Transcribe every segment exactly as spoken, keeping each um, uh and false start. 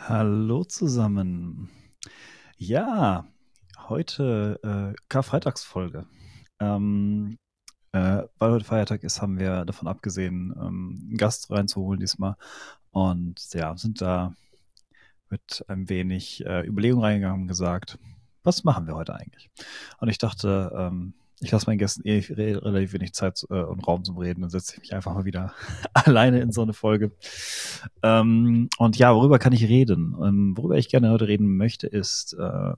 Hallo zusammen. Ja, heute äh, Karfreitagsfolge. Ähm, äh, weil heute Feiertag ist, haben wir davon abgesehen, ähm, einen Gast reinzuholen diesmal. Und ja, sind da mit ein wenig äh, Überlegung reingegangen und gesagt, was machen wir heute eigentlich? Und ich dachte, ähm, ich lasse meinen Gästen eh re relativ wenig Zeit äh, und Raum zum Reden, dann setze ich mich einfach mal wieder alleine in so eine Folge. Ähm, und ja, worüber kann ich reden? Ähm, worüber ich gerne heute reden möchte, ist äh,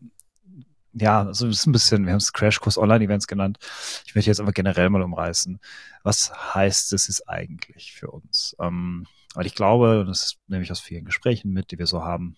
ja, also es ist ein bisschen, wir haben es Crashkurs Online-Events genannt. Ich möchte jetzt aber generell mal umreißen. Was heißt es jetzt eigentlich für uns? Ähm, weil ich glaube, und das nehme ich aus vielen Gesprächen mit, die wir so haben,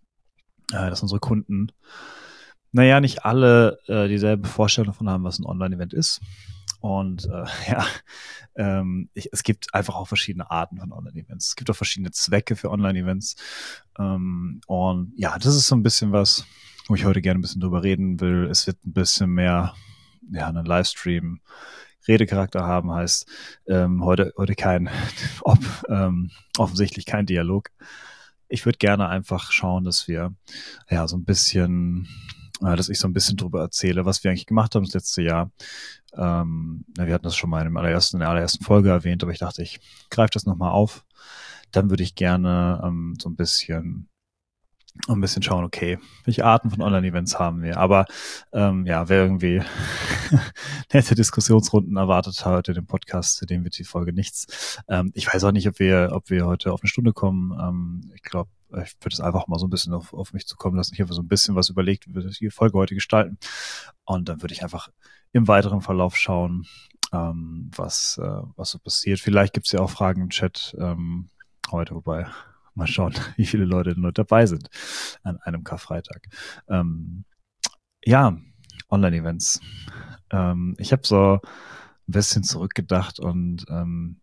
äh, dass unsere Kunden, naja, nicht alle äh, dieselbe Vorstellung davon haben, was ein Online-Event ist. Und äh, ja, ähm, ich, es gibt einfach auch verschiedene Arten von Online-Events. Es gibt auch verschiedene Zwecke für Online-Events. Ähm, und ja, das ist so ein bisschen was, wo ich heute gerne ein bisschen drüber reden will. Es wird ein bisschen mehr, ja, einen Livestream, Redecharakter haben, heißt ähm, heute, heute kein, ob, ähm, offensichtlich kein Dialog. Ich würde gerne einfach schauen, dass wir ja so ein bisschen, äh, dass ich so ein bisschen drüber erzähle, was wir eigentlich gemacht haben das letzte Jahr. Ähm, ja, wir hatten das schon mal in, dem allerersten, in der allerersten Folge erwähnt, aber ich dachte, ich greife das nochmal auf. Dann würde ich gerne ähm, so ein bisschen ein bisschen schauen, okay, welche Arten von Online-Events haben wir. Aber ähm, ja, wer irgendwie nette Diskussionsrunden erwartet heute den Podcast, zu dem wird die Folge nichts. Ähm, ich weiß auch nicht, ob wir, ob wir heute auf eine Stunde kommen. Ähm, ich glaube, ich würde es einfach mal so ein bisschen auf, auf mich zukommen lassen. Ich habe so ein bisschen was überlegt, wie wir die Folge heute gestalten. Und dann würde ich einfach im weiteren Verlauf schauen, ähm, was, äh, was so passiert. Vielleicht gibt es ja auch Fragen im Chat ähm, heute, wobei mal schauen, wie viele Leute denn heute dabei sind an einem Karfreitag. Ähm, ja, Online-Events. Ähm, ich habe so ein bisschen zurückgedacht und ähm,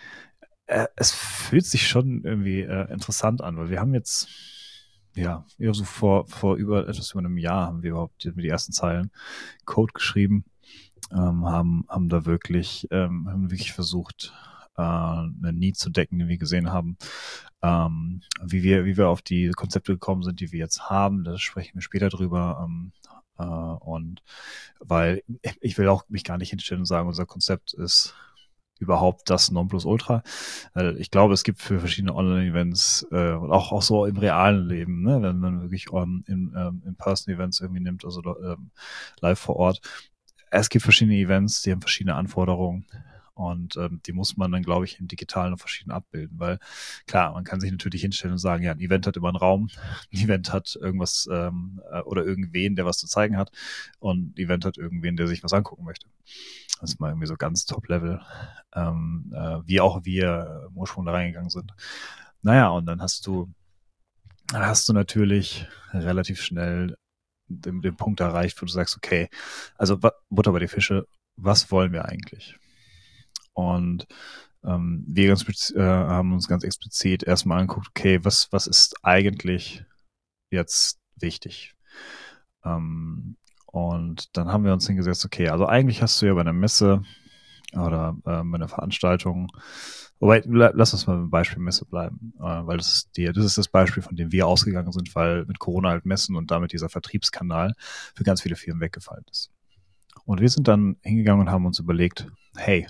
äh, es fühlt sich schon irgendwie äh, interessant an, weil wir haben jetzt, ja, ja, so vor, vor über etwas über einem Jahr haben wir überhaupt die, die ersten Zeilen Code geschrieben, ähm, haben, haben da wirklich, ähm, haben wirklich versucht, äh, eine Need zu decken, die wir gesehen haben. Ähm, wie wir, wie wir auf die Konzepte gekommen sind, die wir jetzt haben, da sprechen wir später drüber. Ähm, äh, und weil ich will auch mich gar nicht hinstellen und sagen, unser Konzept ist überhaupt das Nonplusultra. Weil ich glaube, es gibt für verschiedene Online-Events äh, und auch, auch so im realen Leben, ne, wenn man wirklich um, in, ähm, in Person-Events irgendwie nimmt, also ähm, live vor Ort, es gibt verschiedene Events, die haben verschiedene Anforderungen und ähm, die muss man dann, glaube ich, im Digitalen noch verschieden abbilden, weil klar, man kann sich natürlich hinstellen und sagen, ja, ein Event hat immer einen Raum, ein Event hat irgendwas ähm, äh, oder irgendwen, der was zu zeigen hat und ein Event hat irgendwen, der sich was angucken möchte. Das ist mal irgendwie so ganz Top-Level, ähm, äh, wie auch wir im Ursprung da reingegangen sind. Naja, und dann hast du, dann hast du natürlich relativ schnell den, den Punkt erreicht, wo du sagst, okay, also Butter bei die Fische, was wollen wir eigentlich? Und ähm, wir ganz, äh, haben uns ganz explizit erstmal angeguckt, okay, was, was ist eigentlich jetzt wichtig? Ähm, und dann haben wir uns hingesetzt, okay, also eigentlich hast du ja bei einer Messe oder ähm, bei einer Veranstaltung, wobei, lass uns mal beim Beispiel Messe bleiben, äh, weil das ist, die, das ist das Beispiel, von dem wir ausgegangen sind, weil mit Corona halt Messen und damit dieser Vertriebskanal für ganz viele Firmen weggefallen ist. Und wir sind dann hingegangen und haben uns überlegt, hey,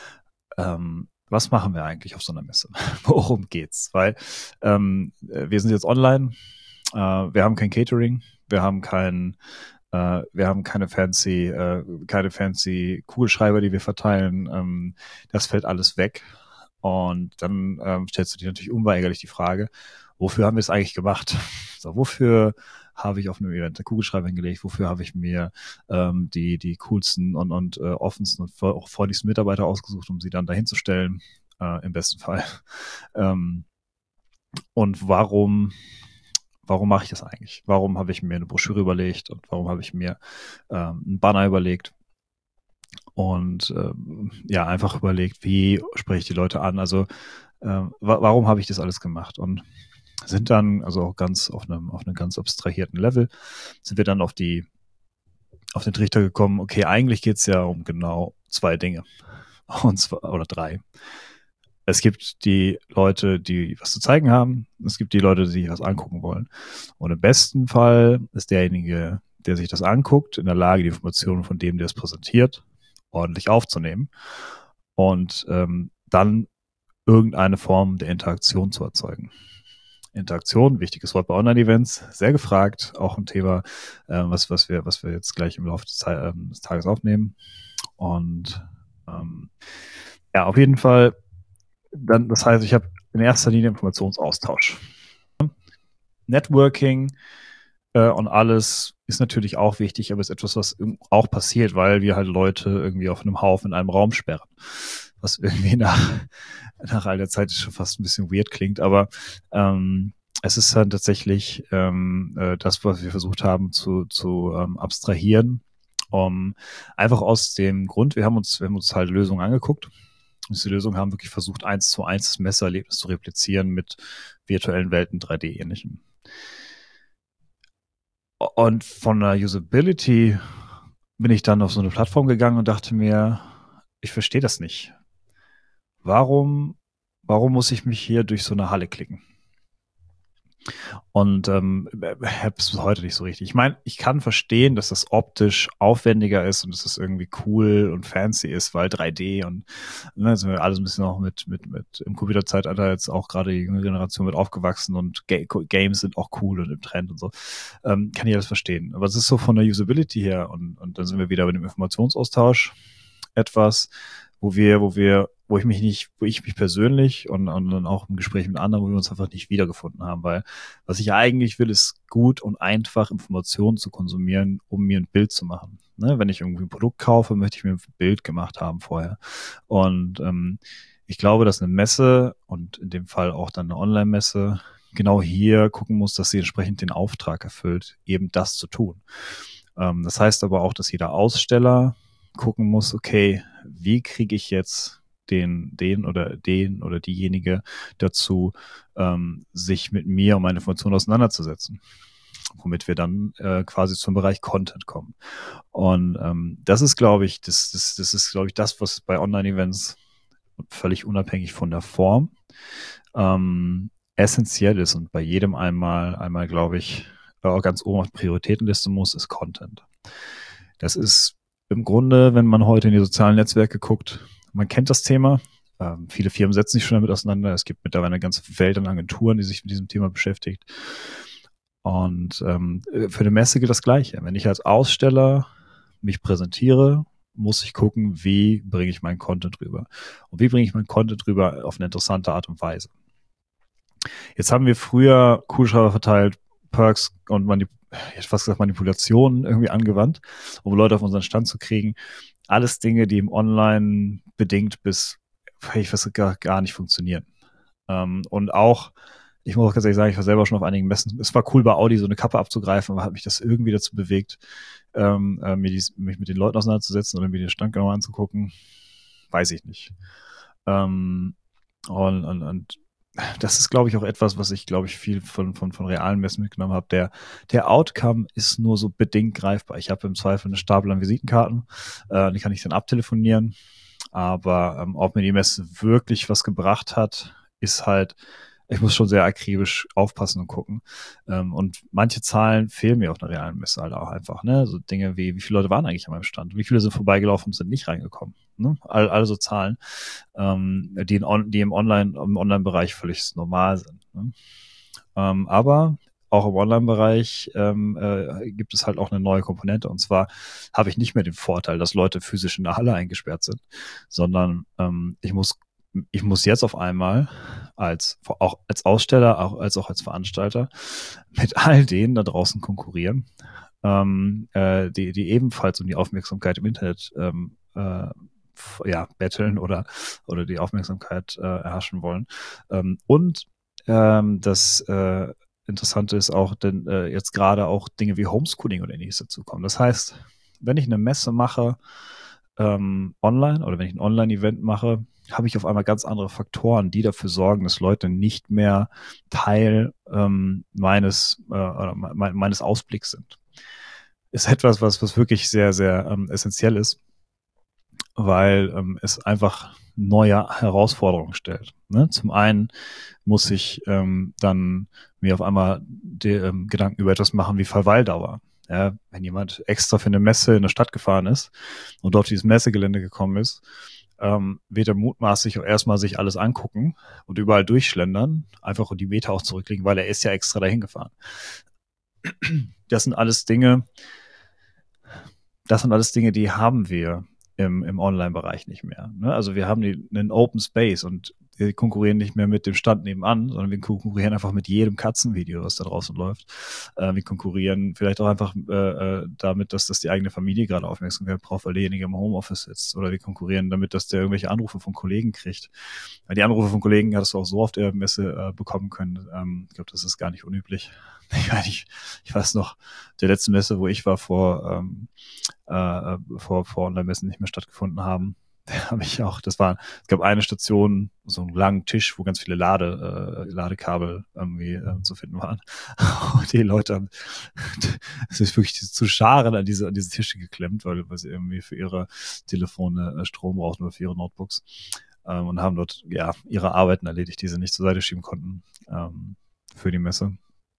ähm, was machen wir eigentlich auf so einer Messe? Worum geht's? Weil ähm, wir sind jetzt online, äh, wir haben kein Catering, wir haben kein, äh, wir haben keine fancy, äh, keine fancy Kugelschreiber, die wir verteilen. Ähm, das fällt alles weg. Und dann ähm, stellst du dir natürlich unweigerlich die Frage, wofür haben wir es eigentlich gemacht? So, wofür habe ich auf einem Event eine Kugelschreiber hingelegt? Wofür habe ich mir ähm, die, die coolsten und, und äh, offensten und auch freundlichsten Mitarbeiter ausgesucht, um sie dann dahin zu stellen, äh, im besten Fall. Ähm, und warum, warum mache ich das eigentlich? Warum habe ich mir eine Broschüre überlegt und warum habe ich mir ähm, einen Banner überlegt? Und ähm, ja, einfach überlegt, wie spreche ich die Leute an? Also ähm, wa warum habe ich das alles gemacht? Und sind dann, also auch ganz auf einem, auf einem ganz abstrahierten Level, sind wir dann auf die, auf den Trichter gekommen, okay, eigentlich geht es ja um genau zwei Dinge. Und zwar, oder drei. Es gibt die Leute, die was zu zeigen haben. Es gibt die Leute, die sich was angucken wollen. Und im besten Fall ist derjenige, der sich das anguckt, in der Lage, die Informationen von dem, der es präsentiert, ordentlich aufzunehmen und ähm, dann irgendeine Form der Interaktion zu erzeugen. Interaktion, wichtiges Wort bei Online-Events, sehr gefragt, auch ein Thema, äh, was, was, wir, was wir jetzt gleich im Laufe des, äh, des Tages aufnehmen. Und ähm, ja, auf jeden Fall, dann, das heißt, ich habe in erster Linie Informationsaustausch. Networking äh, und alles ist natürlich auch wichtig, aber ist etwas, was auch passiert, weil wir halt Leute irgendwie auf einem Haufen in einem Raum sperren. Was irgendwie nach, nach all der Zeit schon fast ein bisschen weird klingt, aber ähm, es ist dann tatsächlich ähm, äh, das, was wir versucht haben zu, zu ähm, abstrahieren. Um, einfach aus dem Grund, wir haben uns, wir haben uns halt Lösungen angeguckt. Und diese Lösungen haben wirklich versucht, eins zu eins das Messererlebnis zu replizieren mit virtuellen Welten, drei D-ähnlichem. Und von der Usability bin ich dann auf so eine Plattform gegangen und dachte mir, ich verstehe das nicht. Warum, warum muss ich mich hier durch so eine Halle klicken? Und ähm, habe es bis heute nicht so richtig. Ich meine, ich kann verstehen, dass das optisch aufwendiger ist und dass das irgendwie cool und fancy ist, weil drei D und ne, sind wir alles ein bisschen auch mit, mit, mit im Computerzeitalter jetzt auch gerade die junge Generation mit aufgewachsen und Ga Games sind auch cool und im Trend und so. Ähm, kann ich alles verstehen. Aber es ist so von der Usability her und, und dann sind wir wieder bei dem Informationsaustausch etwas, wo wir, wo wir, wo ich mich nicht, wo ich mich persönlich und, und dann auch im Gespräch mit anderen, wo wir uns einfach nicht wiedergefunden haben, weil was ich eigentlich will, ist gut und einfach Informationen zu konsumieren, um mir ein Bild zu machen. Ne? Wenn ich irgendwie ein Produkt kaufe, möchte ich mir ein Bild gemacht haben vorher. Und ähm, ich glaube, dass eine Messe und in dem Fall auch dann eine Online-Messe genau hier gucken muss, dass sie entsprechend den Auftrag erfüllt, eben das zu tun. Ähm, das heißt aber auch, dass jeder Aussteller gucken muss, okay, wie kriege ich jetzt den, den oder den oder diejenige dazu, ähm, sich mit mir und meinen Informationen auseinanderzusetzen, womit wir dann äh, quasi zum Bereich Content kommen. Und ähm, das ist, glaube ich, das, das, das ist, glaube ich, das, was bei Online-Events völlig unabhängig von der Form ähm, essentiell ist und bei jedem einmal, einmal, glaube ich, auch ganz oben auf die Prioritätenliste muss, ist Content. Das ist im Grunde, wenn man heute in die sozialen Netzwerke guckt, man kennt das Thema. Ähm, viele Firmen setzen sich schon damit auseinander. Es gibt mittlerweile eine ganze Welt an Agenturen, die sich mit diesem Thema beschäftigt. Und ähm, für eine Messe gilt das Gleiche. Wenn ich als Aussteller mich präsentiere, muss ich gucken, wie bringe ich meinen Content rüber. Und wie bringe ich meinen Content rüber auf eine interessante Art und Weise. Jetzt haben wir früher Kugelschreiber verteilt, Perks und Manip ich hätte fast gesagt Manipulationen irgendwie angewandt, um Leute auf unseren Stand zu kriegen. Alles Dinge, die im Online bedingt bis, ich weiß gar, gar nicht funktionieren. Ähm, und auch, ich muss auch ganz ehrlich sagen, ich war selber schon auf einigen Messen. Es war cool bei Audi so eine Kappe abzugreifen, aber hat mich das irgendwie dazu bewegt, ähm, äh, mir dies, mich mit den Leuten auseinanderzusetzen oder mir den Stand genau anzugucken. Weiß ich nicht. Ähm, und, und, und das ist, glaube ich, auch etwas, was ich, glaube ich, viel von, von, von realen Messen mitgenommen habe. Der, der Outcome ist nur so bedingt greifbar. Ich habe im Zweifel eine Stapel an Visitenkarten, äh, die kann ich dann abtelefonieren. Aber ähm, ob mir die Messe wirklich was gebracht hat, ist halt, ich muss schon sehr akribisch aufpassen und gucken. Ähm, und manche Zahlen fehlen mir auf einer realen Messe halt auch einfach. Ne? So Dinge wie, wie viele Leute waren eigentlich an meinem Stand? Wie viele sind vorbeigelaufen und sind nicht reingekommen? Ne? All, all so Zahlen, ähm, die, in on, die im Online, im Online-Bereich völlig normal sind. Ne? Ähm, aber auch im Online-Bereich ähm, äh, gibt es halt auch eine neue Komponente. Und zwar habe ich nicht mehr den Vorteil, dass Leute physisch in der Halle eingesperrt sind, sondern ähm, ich muss ich muss jetzt auf einmal als auch als Aussteller, auch als auch als Veranstalter mit all denen da draußen konkurrieren, ähm, äh, die die ebenfalls um die Aufmerksamkeit im Internet ähm, äh, ja betteln oder oder die Aufmerksamkeit äh, erhaschen wollen. Ähm, und ähm, das äh, Interessante ist auch, denn äh, jetzt gerade auch Dinge wie Homeschooling oder ähnliches dazukommen. Das heißt, wenn ich eine Messe mache ähm, online oder wenn ich ein Online-Event mache, habe ich auf einmal ganz andere Faktoren, die dafür sorgen, dass Leute nicht mehr Teil ähm, meines, äh, oder me meines Ausblicks sind. Ist etwas, was, was wirklich sehr, sehr ähm, essentiell ist. weil ähm, es einfach neue Herausforderungen stellt. Ne? Zum einen muss ich ähm, dann mir auf einmal die, ähm, Gedanken über etwas machen wie Verweildauer. Ja, wenn jemand extra für eine Messe in eine Stadt gefahren ist und dort dieses Messegelände gekommen ist, ähm, wird er mutmaßlich auch erstmal sich alles angucken und überall durchschlendern, einfach und die Meter auch zurücklegen, weil er ist ja extra dahin gefahren. Das sind alles Dinge, das sind alles Dinge, die haben wir im, im Online-Bereich nicht mehr. Ne? Also wir haben die, einen Open Space und wir konkurrieren nicht mehr mit dem Stand nebenan, sondern wir konkurrieren einfach mit jedem Katzenvideo, was da draußen läuft. Äh, wir konkurrieren vielleicht auch einfach äh, äh, damit, dass das die eigene Familie gerade Aufmerksamkeit braucht, weil derjenige im Homeoffice sitzt. Oder wir konkurrieren damit, dass der irgendwelche Anrufe von Kollegen kriegt. Weil die Anrufe von Kollegen hattest du auch so auf der Messe äh, bekommen können. Ähm, ich glaube, das ist gar nicht unüblich. Ich, weiß nicht, ich weiß noch, der letzte Messe, wo ich war vor ähm, äh, vor, vor Online-Messen nicht mehr stattgefunden haben. Da habe ich auch, das war, es gab eine Station, so einen langen Tisch, wo ganz viele Lade, äh, Ladekabel irgendwie äh, zu finden waren. Und die Leute haben, es ist wirklich zu Scharen an diese, an diese Tische geklemmt, weil, weil sie irgendwie für ihre Telefone äh, Strom brauchten oder für ihre Notebooks. Ähm, und haben dort, ja, ihre Arbeiten erledigt, die sie nicht zur Seite schieben konnten, ähm, für die Messe.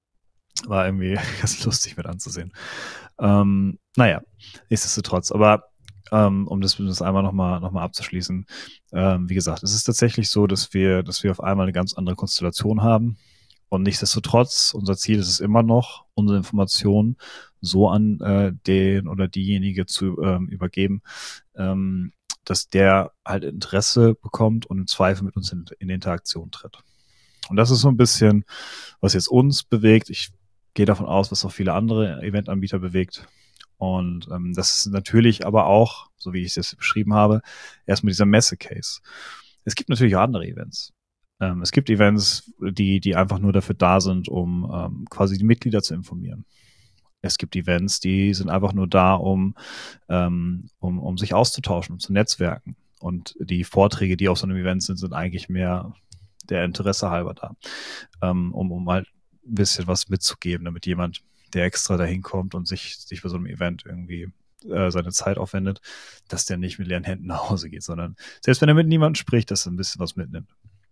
War irgendwie ganz lustig mit anzusehen. Ähm, naja, nichtsdestotrotz. Aber ähm, um das, um das einmal nochmal noch mal abzuschließen, ähm, wie gesagt, es ist tatsächlich so, dass wir, dass wir auf einmal eine ganz andere Konstellation haben. Und nichtsdestotrotz, unser Ziel ist es immer noch, unsere Informationen so an äh, den oder diejenige zu ähm, übergeben, ähm, dass der halt Interesse bekommt und im Zweifel mit uns in, in Interaktion tritt. Und das ist so ein bisschen, was jetzt uns bewegt. Ich gehe davon aus, was auch viele andere Eventanbieter bewegt. Und ähm, das ist natürlich aber auch, so wie ich es jetzt beschrieben habe, erstmal dieser Messe-Case. Es gibt natürlich auch andere Events. Ähm, es gibt Events, die, die einfach nur dafür da sind, um ähm, quasi die Mitglieder zu informieren. Es gibt Events, die sind einfach nur da, um, ähm, um, um sich auszutauschen, um zu netzwerken. Und die Vorträge, die auf so einem Event sind, sind eigentlich mehr der Interesse halber da, ähm, um, um halt ein bisschen was mitzugeben, damit jemand, der extra dahin kommt und sich, sich bei so einem Event irgendwie äh, seine Zeit aufwendet, dass der nicht mit leeren Händen nach Hause geht, sondern selbst wenn er mit niemandem spricht, dass er ein bisschen was mitnimmt.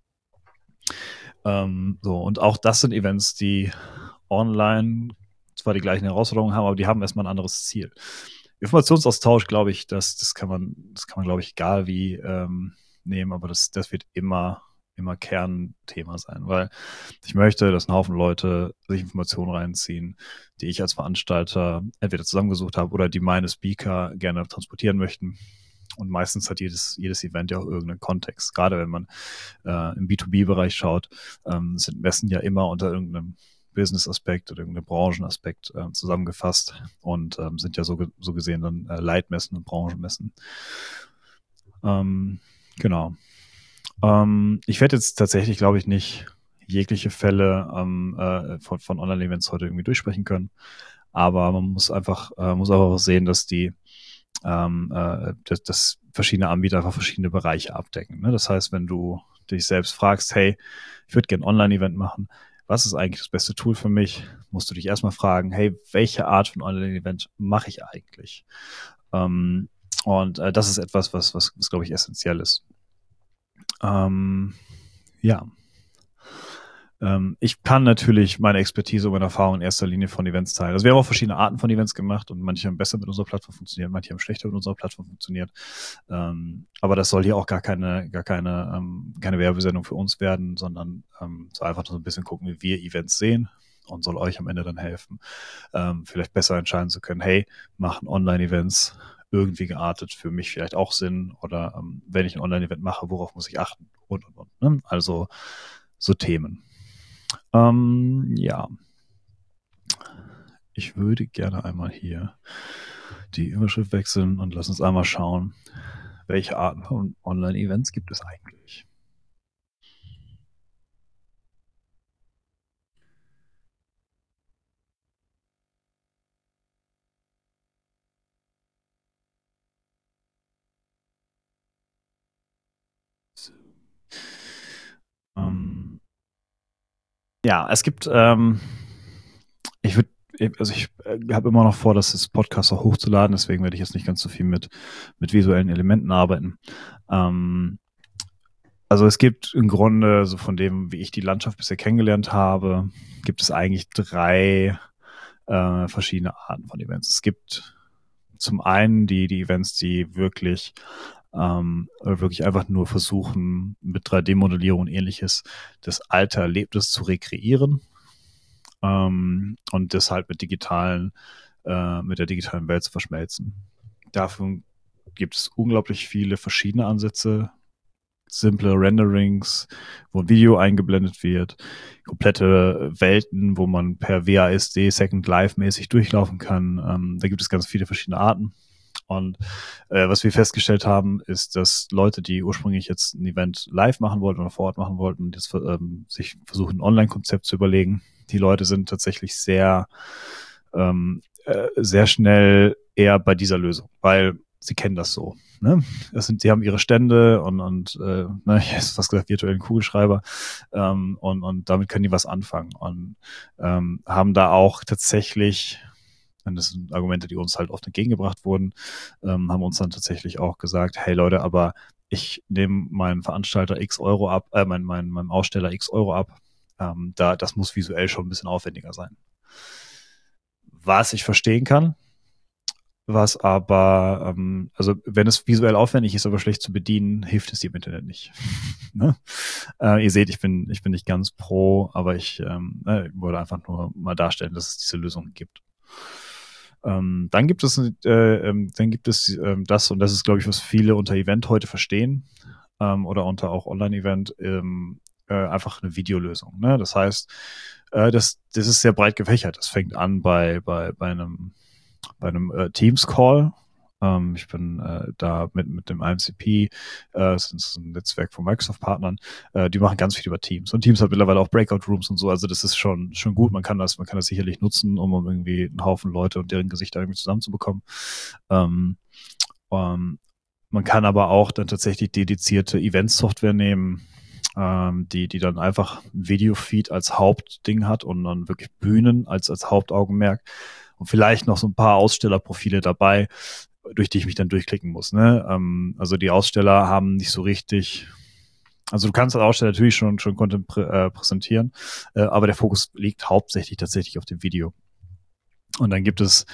Ähm, so, und auch das sind Events, die online zwar die gleichen Herausforderungen haben, aber die haben erstmal ein anderes Ziel. Informationsaustausch, glaube ich, das, das kann man, das kann man, glaube ich, egal wie ähm, nehmen, aber das, das wird immer, immer Kernthema sein, weil ich möchte, dass ein Haufen Leute sich Informationen reinziehen, die ich als Veranstalter entweder zusammengesucht habe oder die meine Speaker gerne transportieren möchten. Und meistens hat jedes, jedes Event ja auch irgendeinen Kontext. Gerade wenn man äh, im B zwei B-Bereich schaut, ähm, sind Messen ja immer unter irgendeinem Business-Aspekt oder irgendeinem Branchenaspekt äh, zusammengefasst und ähm, sind ja so, ge so gesehen dann äh, Leitmessen und Branchenmessen. Ähm, genau. Ähm, ich werde jetzt tatsächlich, glaube ich, nicht jegliche Fälle ähm, äh, von, von Online-Events heute irgendwie durchsprechen können. Aber man muss einfach, äh, muss einfach sehen, dass die ähm, äh, dass, dass verschiedene Anbieter einfach verschiedene Bereiche abdecken. Ne? Das heißt, wenn du dich selbst fragst, hey, ich würde gerne ein Online-Event machen, was ist eigentlich das beste Tool für mich? Musst du dich erstmal fragen, hey, welche Art von Online-Event mache ich eigentlich? Ähm, und äh, das ist etwas, was, was, was glaube ich, essentiell ist. Ähm, ja. Ähm, ich kann natürlich meine Expertise und meine Erfahrung in erster Linie von Events teilen. Also wir haben auch verschiedene Arten von Events gemacht und manche haben besser mit unserer Plattform funktioniert, manche haben schlechter mit unserer Plattform funktioniert. Ähm, aber das soll hier auch gar keine, gar keine, ähm, keine Werbesendung für uns werden, sondern ähm, so einfach so ein bisschen gucken, wie wir Events sehen und soll euch am Ende dann helfen, ähm, vielleicht besser entscheiden zu können, hey, machen Online-Events irgendwie geartet für mich vielleicht auch Sinn oder ähm, wenn ich ein Online-Event mache, worauf muss ich achten und und und. Ne? Also so Themen. Ähm, ja, ich würde gerne einmal hier die Überschrift wechseln und lass uns einmal schauen, welche Arten von Online-Events gibt es eigentlich. So. Ähm, ja, es gibt, ähm, ich würde also ich äh, habe immer noch vor, das als Podcast auch hochzuladen, deswegen werde ich jetzt nicht ganz so viel mit, mit visuellen Elementen arbeiten. Ähm, also es gibt im Grunde, so von dem, wie ich die Landschaft bisher kennengelernt habe, gibt es eigentlich drei äh, verschiedene Arten von Events. Es gibt zum einen die, die Events, die wirklich ähm, wirklich einfach nur versuchen, mit drei D-Modellierung und ähnliches das alte Erlebnis zu rekreieren ähm, und das halt mit digitalen, äh, mit der digitalen Welt zu verschmelzen. Dafür gibt es unglaublich viele verschiedene Ansätze, simple Renderings, wo ein Video eingeblendet wird, komplette Welten, wo man per W A S D Second Life mäßig durchlaufen kann. Ähm, da gibt es ganz viele verschiedene Arten. Und äh, was wir festgestellt haben, ist, dass Leute, die ursprünglich jetzt ein Event live machen wollten oder vor Ort machen wollten, jetzt ähm, sich versuchen, ein Online-Konzept zu überlegen. Die Leute sind tatsächlich sehr, ähm, äh, sehr schnell eher bei dieser Lösung, weil sie kennen das so. Ne? Das sind, sie haben ihre Stände und, und äh, ne, ich hätte fast gesagt, virtuellen Kugelschreiber ähm, und, und damit können die was anfangen und ähm, haben da auch tatsächlich, und das sind Argumente, die uns halt oft entgegengebracht wurden, ähm, haben uns dann tatsächlich auch gesagt, hey Leute, aber ich nehme meinen Veranstalter X Euro ab, äh, mein, mein, meinem Aussteller X Euro ab. Ähm, da, das muss visuell schon ein bisschen aufwendiger sein. Was ich verstehen kann, was aber, ähm, also wenn es visuell aufwendig ist, aber schlecht zu bedienen, hilft es dir im Internet nicht. Ne? Äh, ihr seht, ich bin, ich bin nicht ganz pro, aber ich ähm, äh, wollte einfach nur mal darstellen, dass es diese Lösungen gibt. Ähm, dann gibt es, äh, ähm, dann gibt es ähm, das, und das ist, glaube ich, was viele unter Event heute verstehen ähm, oder unter auch Online-Event, ähm, äh, einfach eine Videolösung. Ne? Das heißt, äh, das, das ist sehr breit gefächert. Das fängt an bei, bei, bei einem bei einem äh, Teams-Call. Ähm, ich bin äh, da mit, mit dem I M C P, äh, das ist ein Netzwerk von Microsoft-Partnern, äh, die machen ganz viel über Teams. Und Teams hat mittlerweile auch Breakout-Rooms und so, also das ist schon, schon gut. Man kann das, man kann das sicherlich nutzen, um, um irgendwie einen Haufen Leute und deren Gesichter irgendwie zusammenzubekommen. Ähm, ähm, man kann aber auch dann tatsächlich dedizierte Event-Software nehmen, ähm, die, die dann einfach ein Videofeed als Hauptding hat und dann wirklich Bühnen als, als Hauptaugenmerk und vielleicht noch so ein paar Ausstellerprofile dabei, durch die ich mich dann durchklicken muss. Ne? Ähm, also die Aussteller haben nicht so richtig, also du kannst als Aussteller natürlich schon, schon Content prä, äh, präsentieren, äh, aber der Fokus liegt hauptsächlich tatsächlich auf dem Video. Und dann gibt es,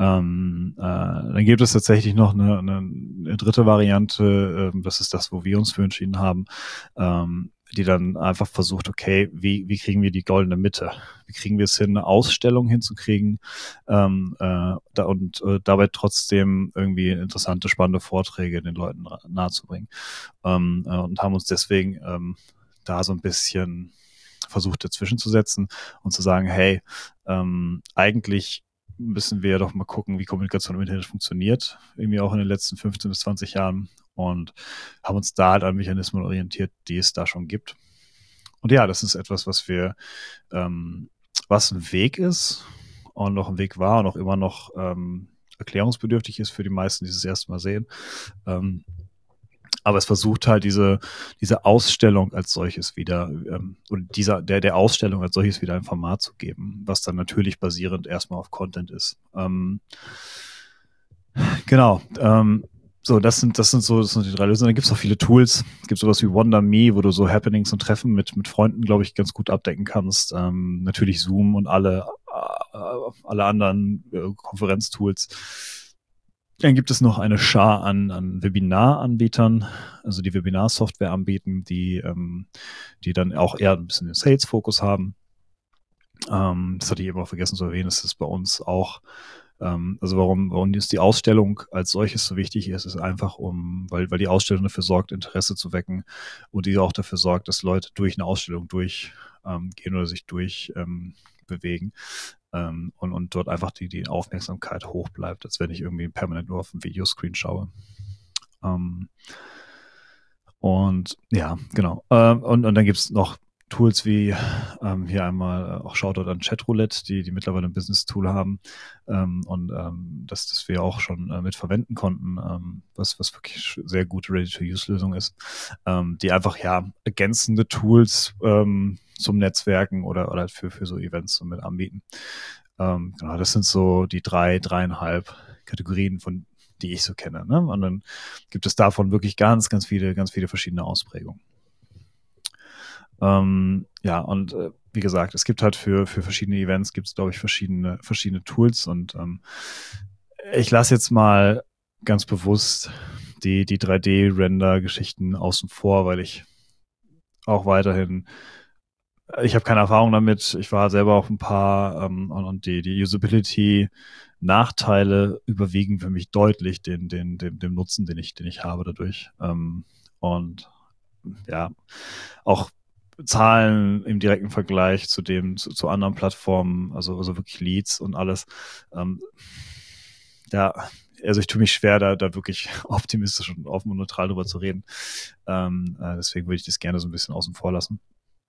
ähm, äh, dann gibt es tatsächlich noch eine, eine, eine dritte Variante, ähm, das ist das, wo wir uns für entschieden haben, ähm, die dann einfach versucht, okay, wie, wie kriegen wir die goldene Mitte? Wie kriegen wir es hin, eine Ausstellung hinzukriegen ähm, äh, da, und äh, dabei trotzdem irgendwie interessante, spannende Vorträge den Leuten nahezubringen. Ähm, äh, und haben uns deswegen ähm, da so ein bisschen versucht dazwischen zu setzen und zu sagen, hey, ähm, eigentlich müssen wir doch mal gucken, wie Kommunikation im Internet funktioniert, irgendwie auch in den letzten fünfzehn bis zwanzig Jahren und haben uns da halt an Mechanismen orientiert, die es da schon gibt. Und ja, das ist etwas, was wir, ähm, was ein Weg ist und noch ein Weg war und auch immer noch ähm, erklärungsbedürftig ist für die meisten, die es das erste Mal sehen. Ähm, aber es versucht halt diese, diese Ausstellung als solches wieder, ähm, oder dieser, der, der Ausstellung als solches wieder ein Format zu geben, was dann natürlich basierend erstmal auf Content ist. Ähm, genau. Ähm, so, das sind, das sind so, das sind die drei Lösungen. Dann gibt es auch viele Tools. Es gibt sowas wie Wonder Me, wo du so Happenings und Treffen mit, mit Freunden, glaube ich, ganz gut abdecken kannst. Ähm, natürlich Zoom und alle, äh, alle anderen äh, Konferenztools. Dann gibt es noch eine Schar an, an Webinar-Anbietern, also die Webinar-Software anbieten, die, ähm, die dann auch eher ein bisschen den Sales-Fokus haben. Ähm, das hatte ich eben auch vergessen zu erwähnen, das ist bei uns auch, ähm, also warum, warum ist die Ausstellung als solches so wichtig ist, ist einfach um, weil, weil die Ausstellung dafür sorgt, Interesse zu wecken und die auch dafür sorgt, dass Leute durch eine Ausstellung durchgehen ähm, oder sich durch ähm, bewegen. Ähm, und, und dort einfach die, die Aufmerksamkeit hoch bleibt, als wenn ich irgendwie permanent nur auf dem Videoscreen schaue. Ähm, und ja, genau. Ähm, und, und dann gibt es noch Tools wie ähm, hier einmal auch Shoutout an Chatroulette, die, die mittlerweile ein Business-Tool haben ähm, und ähm, das, das wir auch schon äh, mit verwenden konnten, ähm, was, was wirklich sehr gute Ready-to-Use-Lösung ist, ähm, die einfach ja ergänzende Tools ähm, zum Netzwerken oder, oder für, für so Events so mit anbieten. Ähm, genau, das sind so die drei, dreieinhalb Kategorien, von die ich so kenne. Ne? Und dann gibt es davon wirklich ganz, ganz viele, ganz viele verschiedene Ausprägungen. Ähm, ja, und äh, wie gesagt, es gibt halt für, für verschiedene Events, gibt es, glaube ich, verschiedene, verschiedene Tools. Und ähm, ich lasse jetzt mal ganz bewusst die, die drei D-Render-Geschichten außen vor, weil ich auch weiterhin, ich habe keine Erfahrung damit. Ich war selber auf ein paar ähm, und, und die, die Usability-Nachteile überwiegen für mich deutlich den, den, den, dem Nutzen, den ich, den ich habe dadurch. Ähm, und ja, auch Zahlen im direkten Vergleich zu dem, zu, zu anderen Plattformen, also, also wirklich Leads und alles. Ähm, ja, also ich tue mich schwer, da, da wirklich optimistisch und offen und neutral drüber zu reden. Ähm, äh, deswegen würde ich das gerne so ein bisschen außen vor lassen.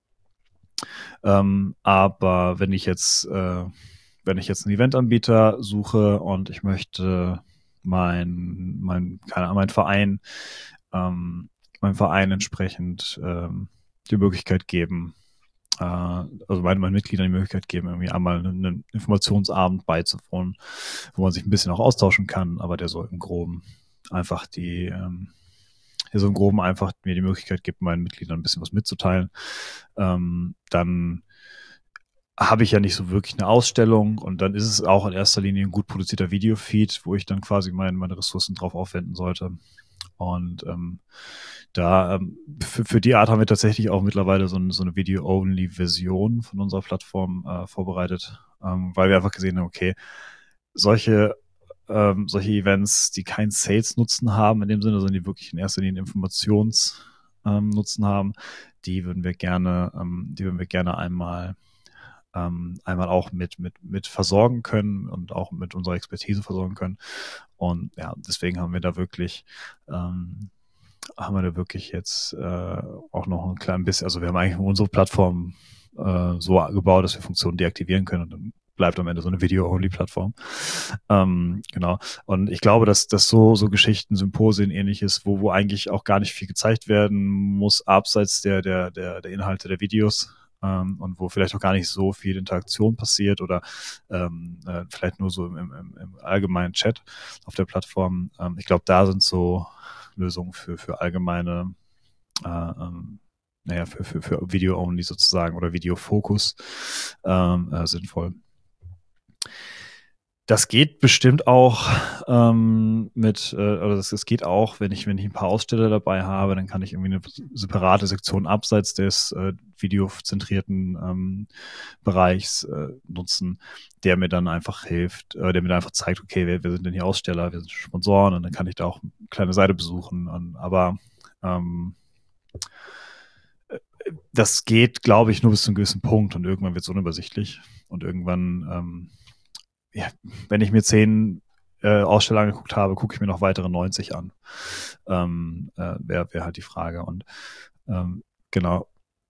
Ähm, aber wenn ich jetzt, äh, wenn ich jetzt einen Eventanbieter suche und ich möchte mein, mein, keine Ahnung, mein Verein, ähm, mein Verein entsprechend ähm, die Möglichkeit geben, äh, also meinen, meinen Mitgliedern die Möglichkeit geben, irgendwie einmal einen, einen Informationsabend beizuwohnen, wo man sich ein bisschen auch austauschen kann, aber der so im Groben einfach die, ähm, der so im Groben einfach mir die Möglichkeit gibt, meinen Mitgliedern ein bisschen was mitzuteilen. Ähm, dann habe ich ja nicht so wirklich eine Ausstellung und dann ist es auch in erster Linie ein gut produzierter Videofeed, wo ich dann quasi mein, meine Ressourcen drauf aufwenden sollte. Und ähm, da ähm, für, für die Art haben wir tatsächlich auch mittlerweile so, ein, so eine Video-Only-Version von unserer Plattform äh, vorbereitet, ähm, weil wir einfach gesehen haben, okay, solche ähm, solche Events, die keinen Sales-Nutzen haben, in dem Sinne, sondern die wirklich in erster Linie Informations-Nutzen ähm, haben, die würden wir gerne, ähm, die würden wir gerne einmal ähm, einmal auch mit, mit, mit versorgen können und auch mit unserer Expertise versorgen können. Und ja, deswegen haben wir da wirklich, ähm, haben wir da wirklich jetzt äh, auch noch ein klein bisschen, also wir haben eigentlich unsere Plattform äh, so gebaut, dass wir Funktionen deaktivieren können und dann bleibt am Ende so eine Video-Only-Plattform. Ähm, genau. Und ich glaube, dass, dass so, so Geschichten, Symposien, ähnliches, wo, wo eigentlich auch gar nicht viel gezeigt werden muss, abseits der, der, der, der Inhalte der Videos, ähm, und wo vielleicht auch gar nicht so viel Interaktion passiert oder ähm, äh, vielleicht nur so im, im, im allgemeinen Chat auf der Plattform. Ähm, ich glaube, da sind so Lösungen für, für allgemeine, äh, ähm, naja, für, für, für Video-Only sozusagen oder Video-Fokus ähm, äh, sinnvoll. Das geht bestimmt auch ähm, mit, äh, oder das, das geht auch, wenn ich, wenn ich ein paar Aussteller dabei habe, dann kann ich irgendwie eine separate Sektion abseits des äh, videozentrierten ähm, Bereichs äh, nutzen, der mir dann einfach hilft, äh, der mir dann einfach zeigt, okay, wir, wir sind denn hier Aussteller, wir sind Sponsoren und dann kann ich da auch eine kleine Seite besuchen. Und, aber ähm, das geht, glaube ich, nur bis zu einem gewissen Punkt und irgendwann wird es unübersichtlich und irgendwann ähm, ja, wenn ich mir zehn äh, Aussteller angeguckt habe, gucke ich mir noch weitere neunzig an. Ähm, äh, Wäre wär halt die Frage. Und ähm, genau,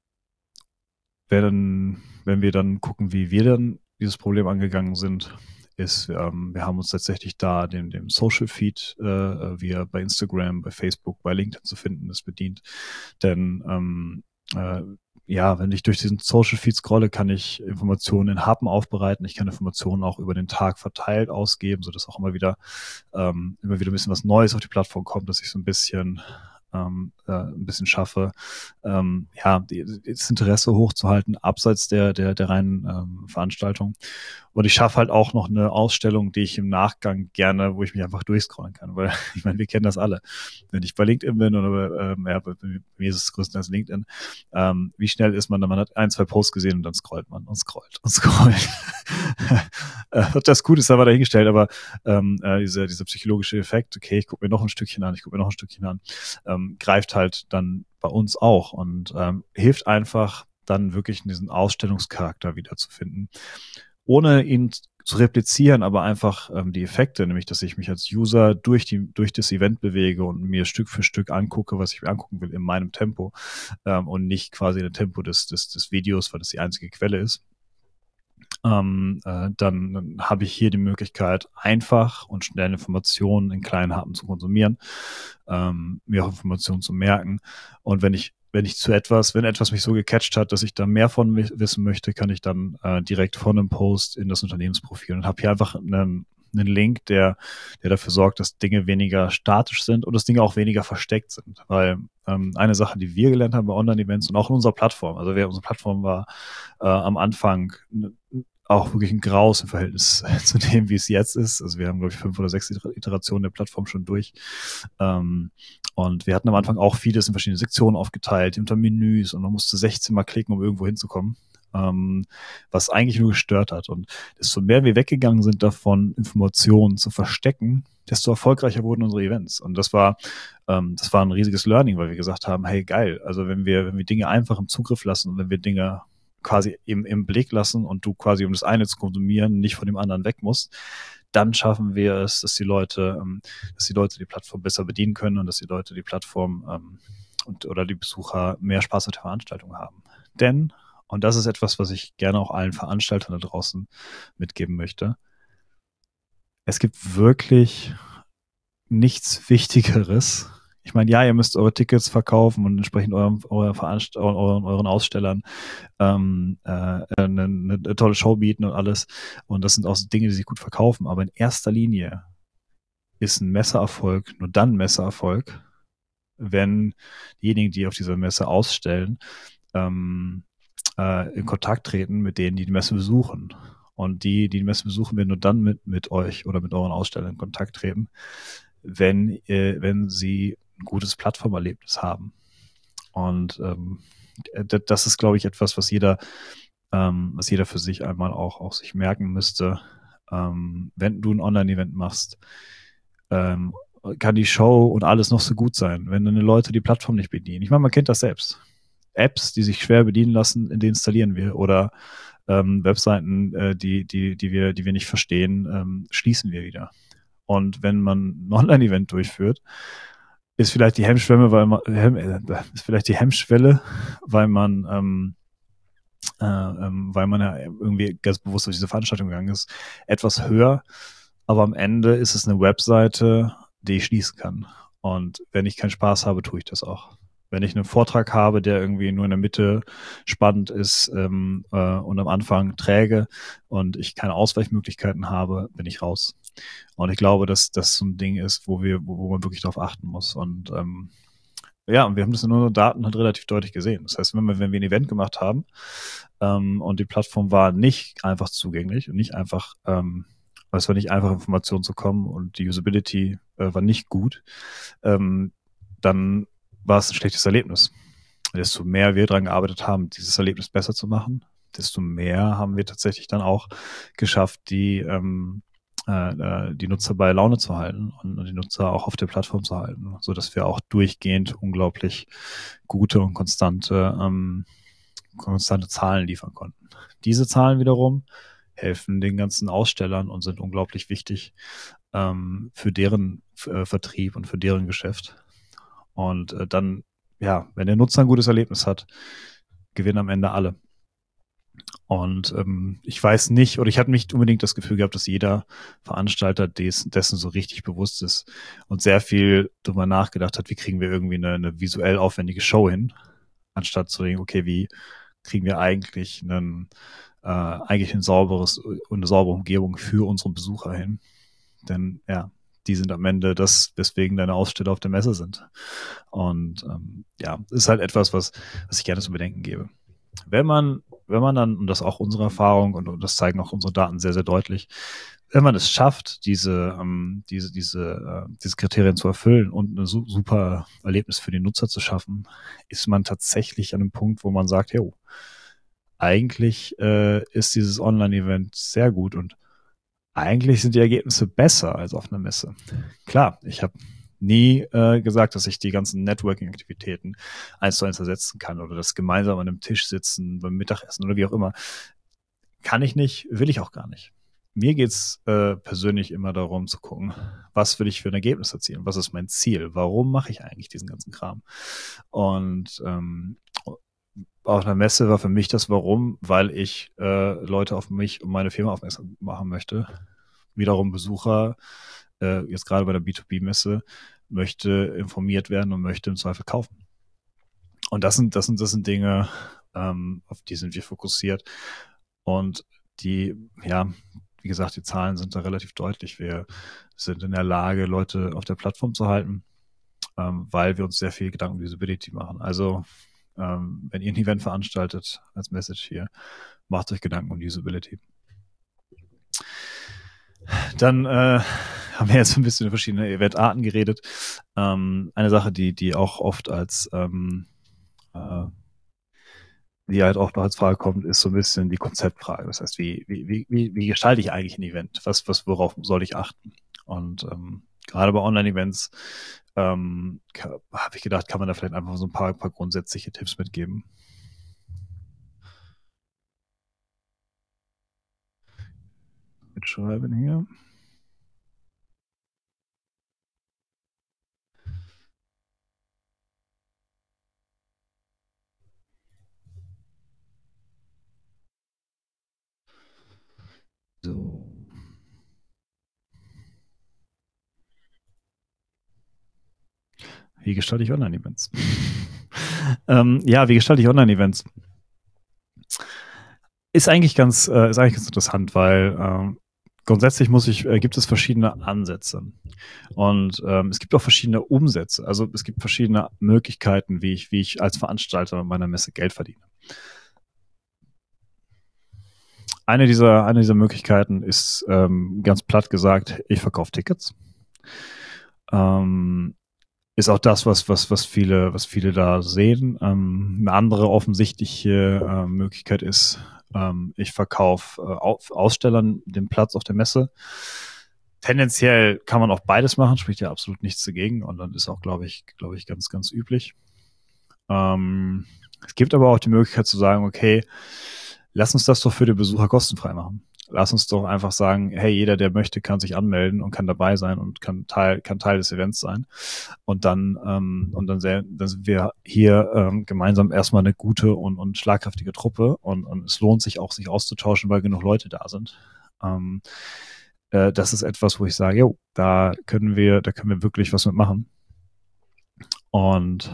wenn, wenn wir dann gucken, wie wir dann dieses Problem angegangen sind, ist, ähm, wir haben uns tatsächlich da dem, dem Social Feed, äh, wie er bei Instagram, bei Facebook, bei LinkedIn zu finden ist, bedient. Denn ähm, äh, ja, wenn ich durch diesen Social Feed scrolle, kann ich Informationen in Happen aufbereiten. Ich kann Informationen auch über den Tag verteilt ausgeben, sodass auch immer wieder, ähm, immer wieder ein bisschen was Neues auf die Plattform kommt, dass ich so ein bisschen ähm, äh, ein bisschen schaffe, ähm, ja, die, das Interesse hochzuhalten, abseits der, der, der reinen ähm, Veranstaltung. Und ich schaffe halt auch noch eine Ausstellung, die ich im Nachgang gerne, wo ich mich einfach durchscrollen kann, weil ich meine, wir kennen das alle. Wenn ich bei LinkedIn bin oder ähm, ja, bei, bei mir ist es größtenteils LinkedIn, ähm, wie schnell ist man, man hat ein, zwei Posts gesehen und dann scrollt man und scrollt und scrollt. Ob das gut ist, da war dahingestellt, aber ähm, äh, dieser, dieser psychologische Effekt, okay, ich gucke mir noch ein Stückchen an, ich gucke mir noch ein Stückchen an, ähm, greift halt dann bei uns auch und ähm, hilft einfach dann wirklich diesen Ausstellungscharakter wiederzufinden, ohne ihn zu replizieren, aber einfach ähm, die Effekte, nämlich dass ich mich als User durch, die, durch das Event bewege und mir Stück für Stück angucke, was ich mir angucken will in meinem Tempo ähm, und nicht quasi in dem Tempo des, des, des Videos, weil das die einzige Quelle ist. Ähm, äh, dann, dann habe ich hier die Möglichkeit, einfach und schnell Informationen in kleinen Happen zu konsumieren, ähm, mir auch Informationen zu merken. Und wenn ich wenn ich zu etwas, wenn etwas mich so gecatcht hat, dass ich da mehr von wissen möchte, kann ich dann äh, direkt von einem Post in das Unternehmensprofil und habe hier einfach einen, einen Link, der, der dafür sorgt, dass Dinge weniger statisch sind und dass Dinge auch weniger versteckt sind. Weil ähm, eine Sache, die wir gelernt haben bei Online-Events und auch in unserer Plattform, also wer unsere Plattform war äh, am Anfang auch wirklich ein Graus im Verhältnis zu dem, wie es jetzt ist. Also wir haben, glaube ich, fünf oder sechs Iterationen der Plattform schon durch. Ähm, und wir hatten am Anfang auch vieles in verschiedene Sektionen aufgeteilt, unter Menüs und man musste sechzehn Mal klicken, um irgendwo hinzukommen. Ähm, was eigentlich nur gestört hat. Und desto mehr wir weggegangen sind davon, Informationen zu verstecken, desto erfolgreicher wurden unsere Events. Und das war, ähm, das war ein riesiges Learning, weil wir gesagt haben, hey, geil, also wenn wir, wenn wir Dinge einfach im Zugriff lassen und wenn wir Dinge quasi im, im Blick lassen und du quasi, um das eine zu konsumieren, nicht von dem anderen weg musst, dann schaffen wir es, dass die Leute, ähm, dass die Leute die Plattform besser bedienen können und dass die Leute die Plattform ähm, und, oder die Besucher mehr Spaß mit der Veranstaltung haben. Denn, und das ist etwas, was ich gerne auch allen Veranstaltern da draußen mitgeben möchte, es gibt wirklich nichts Wichtigeres. Ich meine, ja, ihr müsst eure Tickets verkaufen und entsprechend eurem, eurer Veranst euren, euren Ausstellern ähm, äh, eine, eine tolle Show bieten und alles. Und das sind auch so Dinge, die sich gut verkaufen. Aber in erster Linie ist ein Messeerfolg nur dann Messeerfolg, wenn diejenigen, die auf dieser Messe ausstellen, ähm, äh, in Kontakt treten mit denen, die die Messe besuchen. Und die, die die Messe besuchen, werden nur dann mit, mit euch oder mit euren Ausstellern in Kontakt treten, wenn, äh, wenn sie ein gutes Plattformerlebnis haben. Und ähm, das ist, glaube ich, etwas, was jeder, ähm, was jeder für sich einmal auch, auch sich merken müsste. Ähm, wenn du ein Online-Event machst, ähm, kann die Show und alles noch so gut sein, wenn deine Leute die Plattform nicht bedienen. Ich meine, man kennt das selbst. Apps, die sich schwer bedienen lassen, deinstallieren wir. Oder ähm, Webseiten, äh, die, die, die, wir, die wir nicht verstehen, ähm, schließen wir wieder. Und wenn man ein Online-Event durchführt, ist vielleicht die Hemmschwelle, weil man äh, ist vielleicht die Hemmschwelle, weil man ähm, äh, ähm, weil man ja irgendwie ganz bewusst durch diese Veranstaltung gegangen ist, etwas höher. Aber am Ende ist es eine Webseite, die ich schließen kann. Und wenn ich keinen Spaß habe, tue ich das auch. Wenn ich einen Vortrag habe, der irgendwie nur in der Mitte spannend ist ähm, äh, und am Anfang träge und ich keine Ausweichmöglichkeiten habe, bin ich raus. Und ich glaube, dass das so ein Ding ist, wo wir, wo, wo man wirklich darauf achten muss. Und ähm, ja, und wir haben das in unseren Daten halt relativ deutlich gesehen. Das heißt, wenn wir, wenn wir ein Event gemacht haben ähm, und die Plattform war nicht einfach zugänglich und nicht einfach, ähm, es war nicht einfach, Informationen zu kommen und die Usability äh, war nicht gut, ähm, dann war es ein schlechtes Erlebnis. Desto mehr wir daran gearbeitet haben, dieses Erlebnis besser zu machen, desto mehr haben wir tatsächlich dann auch geschafft, die, ähm, äh, die Nutzer bei Laune zu halten und, und die Nutzer auch auf der Plattform zu halten, so dass wir auch durchgehend unglaublich gute und konstante, ähm, konstante Zahlen liefern konnten. Diese Zahlen wiederum helfen den ganzen Ausstellern und sind unglaublich wichtig ähm, für deren äh, Vertrieb und für deren Geschäft. Und äh, dann, ja, wenn der Nutzer ein gutes Erlebnis hat, gewinnen am Ende alle. Und ähm, ich weiß nicht, oder ich hatte nicht unbedingt das Gefühl gehabt, dass jeder Veranstalter des, dessen so richtig bewusst ist und sehr viel darüber nachgedacht hat, wie kriegen wir irgendwie eine, eine visuell aufwendige Show hin, anstatt zu denken, okay, wie kriegen wir eigentlich einen, äh, eigentlich ein sauberes und eine saubere Umgebung für unsere Besucher hin. Denn ja, die sind am Ende das, weswegen deine Aussteller auf der Messe sind. Und ähm, ja, ist halt etwas, was, was ich gerne zu bedenken gebe. Wenn man, wenn man dann, und das ist auch unsere Erfahrung und, und das zeigen auch unsere Daten sehr, sehr deutlich, wenn man es schafft, diese, ähm, diese, diese, äh, diese Kriterien zu erfüllen und ein su- super Erlebnis für den Nutzer zu schaffen, ist man tatsächlich an einem Punkt, wo man sagt, jo, eigentlich äh, ist dieses Online-Event sehr gut und eigentlich sind die Ergebnisse besser als auf einer Messe. Klar, ich habe nie äh, gesagt, dass ich die ganzen Networking-Aktivitäten eins zu eins ersetzen kann oder das gemeinsam an einem Tisch sitzen beim Mittagessen oder wie auch immer. Kann ich nicht, will ich auch gar nicht. Mir geht's äh, persönlich immer darum zu gucken, was will ich für ein Ergebnis erzielen? Was ist mein Ziel? Warum mache ich eigentlich diesen ganzen Kram? Und ähm, auf einer Messe war für mich das Warum, weil ich äh, Leute auf mich und meine Firma aufmerksam machen möchte. Wiederum Besucher, äh, jetzt gerade bei der B zwei B-Messe, möchte informiert werden und möchte im Zweifel kaufen. Und das sind, das sind, das sind Dinge, ähm, auf die sind wir fokussiert. Und die, ja, wie gesagt, die Zahlen sind da relativ deutlich. Wir sind in der Lage, Leute auf der Plattform zu halten, ähm, weil wir uns sehr viel Gedanken um Usability machen. Also, ähm, wenn ihr ein Event veranstaltet, als Message hier, macht euch Gedanken um Usability. Dann äh, haben wir jetzt ein bisschen über verschiedene Eventarten geredet. Ähm, eine Sache, die, die auch oft als ähm, äh, die halt auch noch als Frage kommt, ist so ein bisschen die Konzeptfrage. Das heißt, wie, wie, wie, wie gestalte ich eigentlich ein Event? Was, was, worauf soll ich achten? Und ähm, gerade bei Online-Events ähm, habe ich gedacht, kann man da vielleicht einfach so ein paar, paar grundsätzliche Tipps mitgeben. Mitschreiben hier. So. Wie gestalte ich Online-Events? ähm, ja, wie gestalte ich Online-Events? Ist eigentlich ganz, äh, ist eigentlich ganz interessant, weil ähm, grundsätzlich muss ich, äh, gibt es verschiedene Ansätze. Und ähm, es gibt auch verschiedene Umsätze. Also es gibt verschiedene Möglichkeiten, wie ich, wie ich als Veranstalter meiner Messe Geld verdiene. Eine dieser, eine dieser Möglichkeiten ist ähm, ganz platt gesagt, ich verkaufe Tickets. Ähm, ist auch das, was, was, was viele, was viele da sehen. Ähm, eine andere offensichtliche äh, Möglichkeit ist, ähm, ich verkaufe äh, Ausstellern den Platz auf der Messe. Tendenziell kann man auch beides machen, spricht ja absolut nichts dagegen und dann ist auch, glaube ich, glaube ich, ganz, ganz üblich. Ähm, es gibt aber auch die Möglichkeit zu sagen, okay, lass uns das doch für die Besucher kostenfrei machen. Lass uns doch einfach sagen, hey, jeder, der möchte, kann sich anmelden und kann dabei sein und kann Teil, kann Teil des Events sein. Und dann, ähm, und dann, sehr, dann sind wir hier ähm, gemeinsam erstmal eine gute und, und schlagkräftige Truppe und, und es lohnt sich auch, sich auszutauschen, weil genug Leute da sind. Ähm, äh, das ist etwas, wo ich sage, jo, da können wir, da können wir wirklich was mitmachen. Und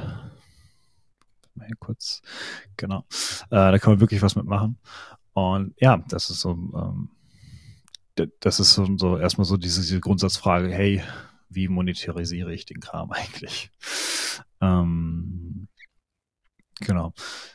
mal hier kurz, genau, äh, da kann man wirklich was mitmachen. Und ja, das ist so, ähm, das ist so, so erstmal so diese, diese Grundsatzfrage, hey, wie monetarisiere ich den Kram eigentlich? Ähm, genau.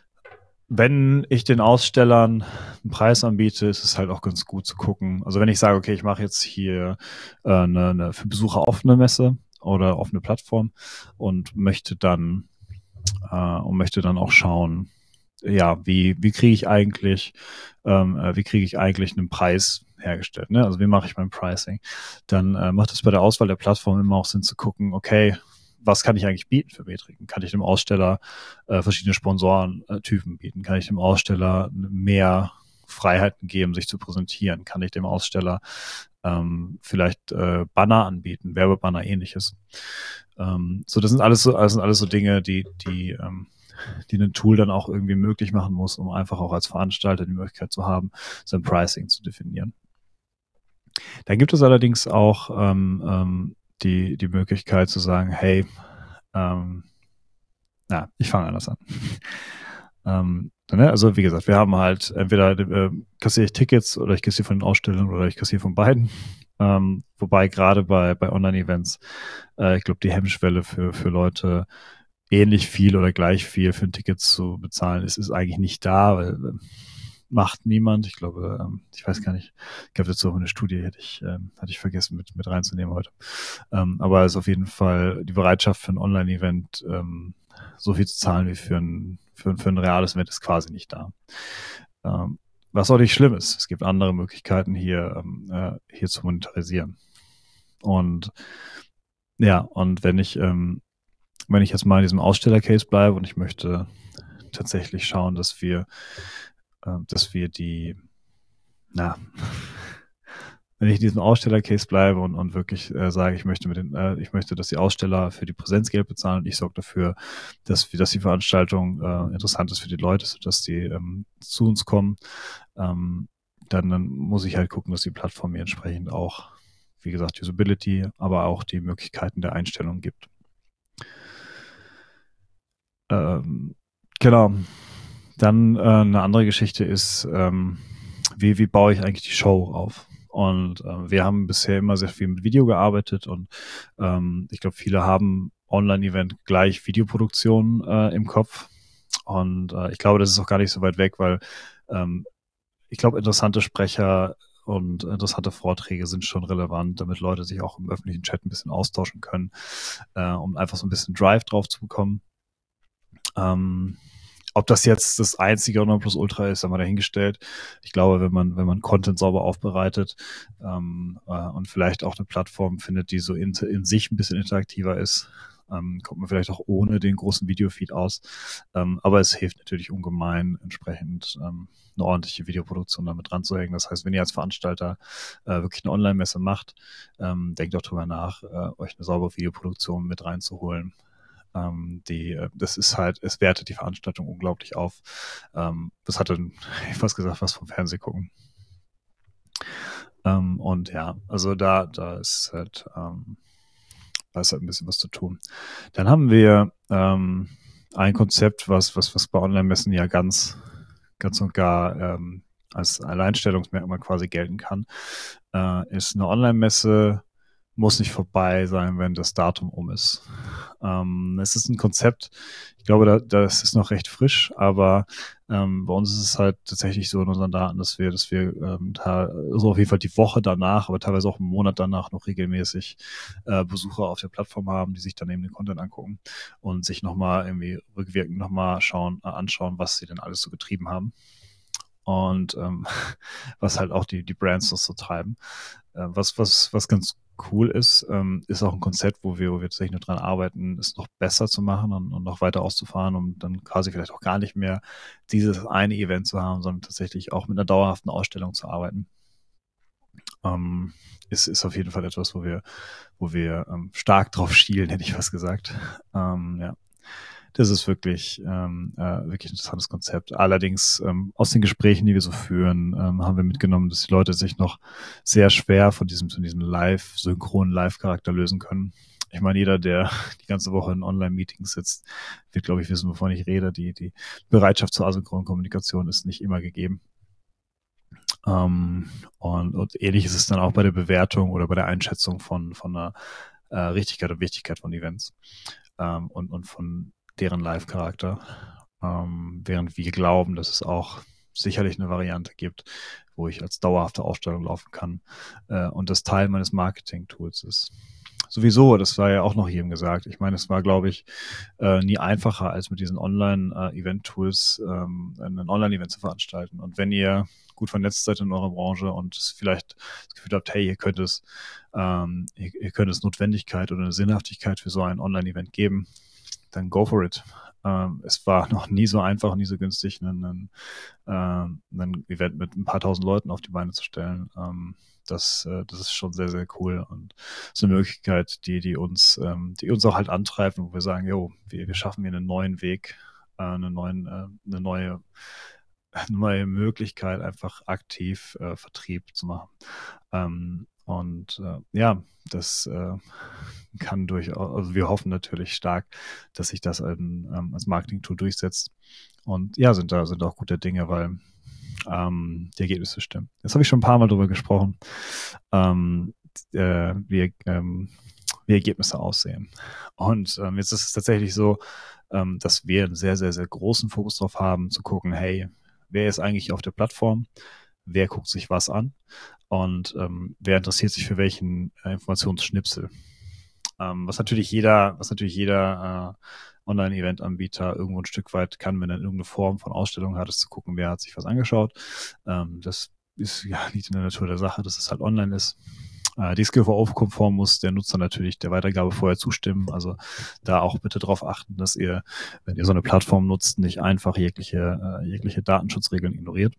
Wenn ich den Ausstellern einen Preis anbiete, ist es halt auch ganz gut zu gucken. Also wenn ich sage, okay, ich mache jetzt hier äh, eine, eine für Besucher offene Messe oder offene Plattform und möchte dann äh, und möchte dann auch schauen, ja, wie, wie kriege ich eigentlich, ähm, äh, wie kriege ich eigentlich einen Preis hergestellt, ne? Also wie mache ich mein Pricing? Dann äh, macht es bei der Auswahl der Plattform immer auch Sinn zu gucken, okay, was kann ich eigentlich bieten für Metriken? Kann ich dem Aussteller äh, verschiedene Sponsorentypen bieten? Kann ich dem Aussteller mehr Freiheiten geben, sich zu präsentieren? Kann ich dem Aussteller ähm, vielleicht äh, Banner anbieten, Werbebanner, ähnliches? Ähm, so, das sind alles so, das sind alles so Dinge, die, die ähm, die ein Tool dann auch irgendwie möglich machen muss, um einfach auch als Veranstalter die Möglichkeit zu haben, sein Pricing zu definieren. Dann gibt es allerdings auch ähm, ähm, die, die Möglichkeit zu sagen, hey, ähm, na, ich fange anders an. ähm, ne? Also wie gesagt, wir haben halt entweder äh, kassiere ich Tickets oder ich kassiere von den Ausstellern oder ich kassiere von beiden. Ähm, wobei gerade bei, bei Online-Events, äh, ich glaube, die Hemmschwelle für, für Leute, ähnlich viel oder gleich viel für ein Ticket zu bezahlen, ist, ist eigentlich nicht da, weil äh, macht niemand. Ich glaube, ähm, ich weiß gar nicht, ich glaube, dazu auch eine Studie hätte ich, ähm, hatte ich vergessen mit, mit reinzunehmen heute. Ähm, aber es ist auf jeden Fall die Bereitschaft für ein Online-Event, ähm, so viel zu zahlen wie für ein, für, für ein reales Event ist quasi nicht da. Ähm, was auch nicht schlimm ist. Es gibt andere Möglichkeiten hier, ähm, äh, hier zu monetarisieren. Und ja, und wenn ich, ähm, wenn ich jetzt mal in diesem Aussteller-Case bleibe und ich möchte tatsächlich schauen, dass wir, äh, dass wir die, na, wenn ich in diesem Aussteller-Case bleibe und, und wirklich äh, sage, ich möchte mit den, äh, ich möchte, dass die Aussteller für die Präsenzgeld bezahlen und ich sorge dafür, dass, wir, dass die Veranstaltung äh, interessant ist für die Leute, sodass die ähm, zu uns kommen, ähm, dann, dann muss ich halt gucken, dass die Plattform mir entsprechend auch, wie gesagt, Usability, aber auch die Möglichkeiten der Einstellung gibt. Ähm, Genau. Dann äh, eine andere Geschichte ist, ähm, wie, wie baue ich eigentlich die Show auf? Und äh, wir haben bisher immer sehr viel mit Video gearbeitet und ähm, ich glaube, viele haben Online-Event gleich Videoproduktion äh, im Kopf. Und äh, ich glaube, das ist auch gar nicht so weit weg, weil ähm, ich glaube, interessante Sprecher und interessante Vorträge sind schon relevant, damit Leute sich auch im öffentlichen Chat ein bisschen austauschen können, äh, um einfach so ein bisschen Drive drauf zu bekommen. Ähm, ob das jetzt das einzige Nonplusultra ist, haben wir dahingestellt. Ich glaube, wenn man, wenn man Content sauber aufbereitet ähm, äh, und vielleicht auch eine Plattform findet, die so in, in sich ein bisschen interaktiver ist, ähm, kommt man vielleicht auch ohne den großen Videofeed aus. Ähm, aber es hilft natürlich ungemein, entsprechend ähm, eine ordentliche Videoproduktion damit dran zu hängen. Das heißt, wenn ihr als Veranstalter äh, wirklich eine Online-Messe macht, ähm, denkt auch drüber nach, äh, euch eine saubere Videoproduktion mit reinzuholen. Ähm, die, äh, das ist halt, es wertet die Veranstaltung unglaublich auf. Ähm, das hatte, ich fast gesagt, was vom Fernsehen gucken. Ähm, und ja, also da, da ist halt, ähm, da ist halt ein bisschen was zu tun. Dann haben wir ähm, ein Konzept, was, was, was bei Online-Messen ja ganz, ganz und gar ähm, als Alleinstellungsmerkmal quasi gelten kann, äh, ist eine Online-Messe muss nicht vorbei sein, wenn das Datum um ist. Ähm, es ist ein Konzept, ich glaube, da, das ist noch recht frisch, aber ähm, bei uns ist es halt tatsächlich so in unseren Daten, dass wir, dass wir ähm, da, so auf jeden Fall die Woche danach, aber teilweise auch einen Monat danach noch regelmäßig äh, Besucher auf der Plattform haben, die sich dann eben den Content angucken und sich nochmal irgendwie rückwirkend nochmal schauen, äh, anschauen, was sie denn alles so getrieben haben. Und ähm, was halt auch die, die Brands noch so treiben. Äh, was, was, was ganz cool ist, ähm, ist auch ein Konzept, wo wir, wo wir tatsächlich noch dran arbeiten, es noch besser zu machen und, und noch weiter auszufahren, um dann quasi vielleicht auch gar nicht mehr dieses eine Event zu haben, sondern tatsächlich auch mit einer dauerhaften Ausstellung zu arbeiten. Ähm, ist, ist auf jeden Fall etwas, wo wir, wo wir ähm, stark drauf schielen, hätte ich was gesagt. Ähm, ja. Das ist wirklich, ähm, äh, wirklich ein interessantes Konzept. Allerdings ähm, aus den Gesprächen, die wir so führen, ähm, haben wir mitgenommen, dass die Leute sich noch sehr schwer von diesem, von diesem Live, synchronen Live-Charakter lösen können. Ich meine, jeder, der die ganze Woche in Online-Meetings sitzt, wird, glaube ich, wissen, wovon ich rede. Die, die Bereitschaft zur asynchronen Kommunikation ist nicht immer gegeben. Ähm, und, und ähnlich ist es dann auch bei der Bewertung oder bei der Einschätzung von, von einer äh, Richtigkeit und Wichtigkeit von Events ähm, und, und von deren Live-Charakter. Ähm, während wir glauben, dass es auch sicherlich eine Variante gibt, wo ich als dauerhafte Ausstellung laufen kann äh, und das Teil meines Marketing-Tools ist. Sowieso, das war ja auch noch jedem gesagt. Ich meine, es war, glaube ich, äh, nie einfacher, als mit diesen Online-Event-Tools äh, ähm, ein Online-Event zu veranstalten. Und wenn ihr gut vernetzt seid in eurer Branche und vielleicht das Gefühl habt, hey, ihr könnt es, ähm, ihr, ihr könnt es Notwendigkeit oder eine Sinnhaftigkeit für so ein Online-Event geben, dann go for it. Ähm, es war noch nie so einfach, nie so günstig, einen, einen, äh, ein Event mit ein paar tausend Leuten auf die Beine zu stellen. Ähm, das, äh, das ist schon sehr, sehr cool und ist eine Möglichkeit, die, die uns, ähm, die uns auch halt antreibt, wo wir sagen, jo, wir, wir schaffen hier einen neuen Weg, äh, einen neuen, äh, eine neue, eine neue Möglichkeit, einfach aktiv äh, Vertrieb zu machen. Ähm, und äh, ja, das äh, kann durchaus, also wir hoffen natürlich stark, dass sich das ein, ähm, als Marketing-Tool durchsetzt. Und ja, sind da sind auch gute Dinge, weil ähm, die Ergebnisse stimmen. Jetzt habe ich schon ein paar Mal drüber gesprochen, ähm, äh, wie, ähm, wie Ergebnisse aussehen. Und ähm, jetzt ist es tatsächlich so, ähm, dass wir einen sehr, sehr, sehr großen Fokus darauf haben, zu gucken, hey, wer ist eigentlich auf der Plattform? Wer guckt sich was an? Und ähm, wer interessiert sich für welchen äh, Informationsschnipsel? Ähm, was natürlich jeder, was natürlich jeder äh, Online-Event-Anbieter irgendwo ein Stück weit kann, wenn er irgendeine Form von Ausstellung hat, ist zu gucken, wer hat sich was angeschaut. Ähm, das ist ja nicht in der Natur der Sache, dass es halt online ist. Äh, D S G V O-konform muss der Nutzer natürlich der Weitergabe vorher zustimmen. Also da auch bitte darauf achten, dass ihr, wenn ihr so eine Plattform nutzt, nicht einfach jegliche, äh, jegliche Datenschutzregeln ignoriert.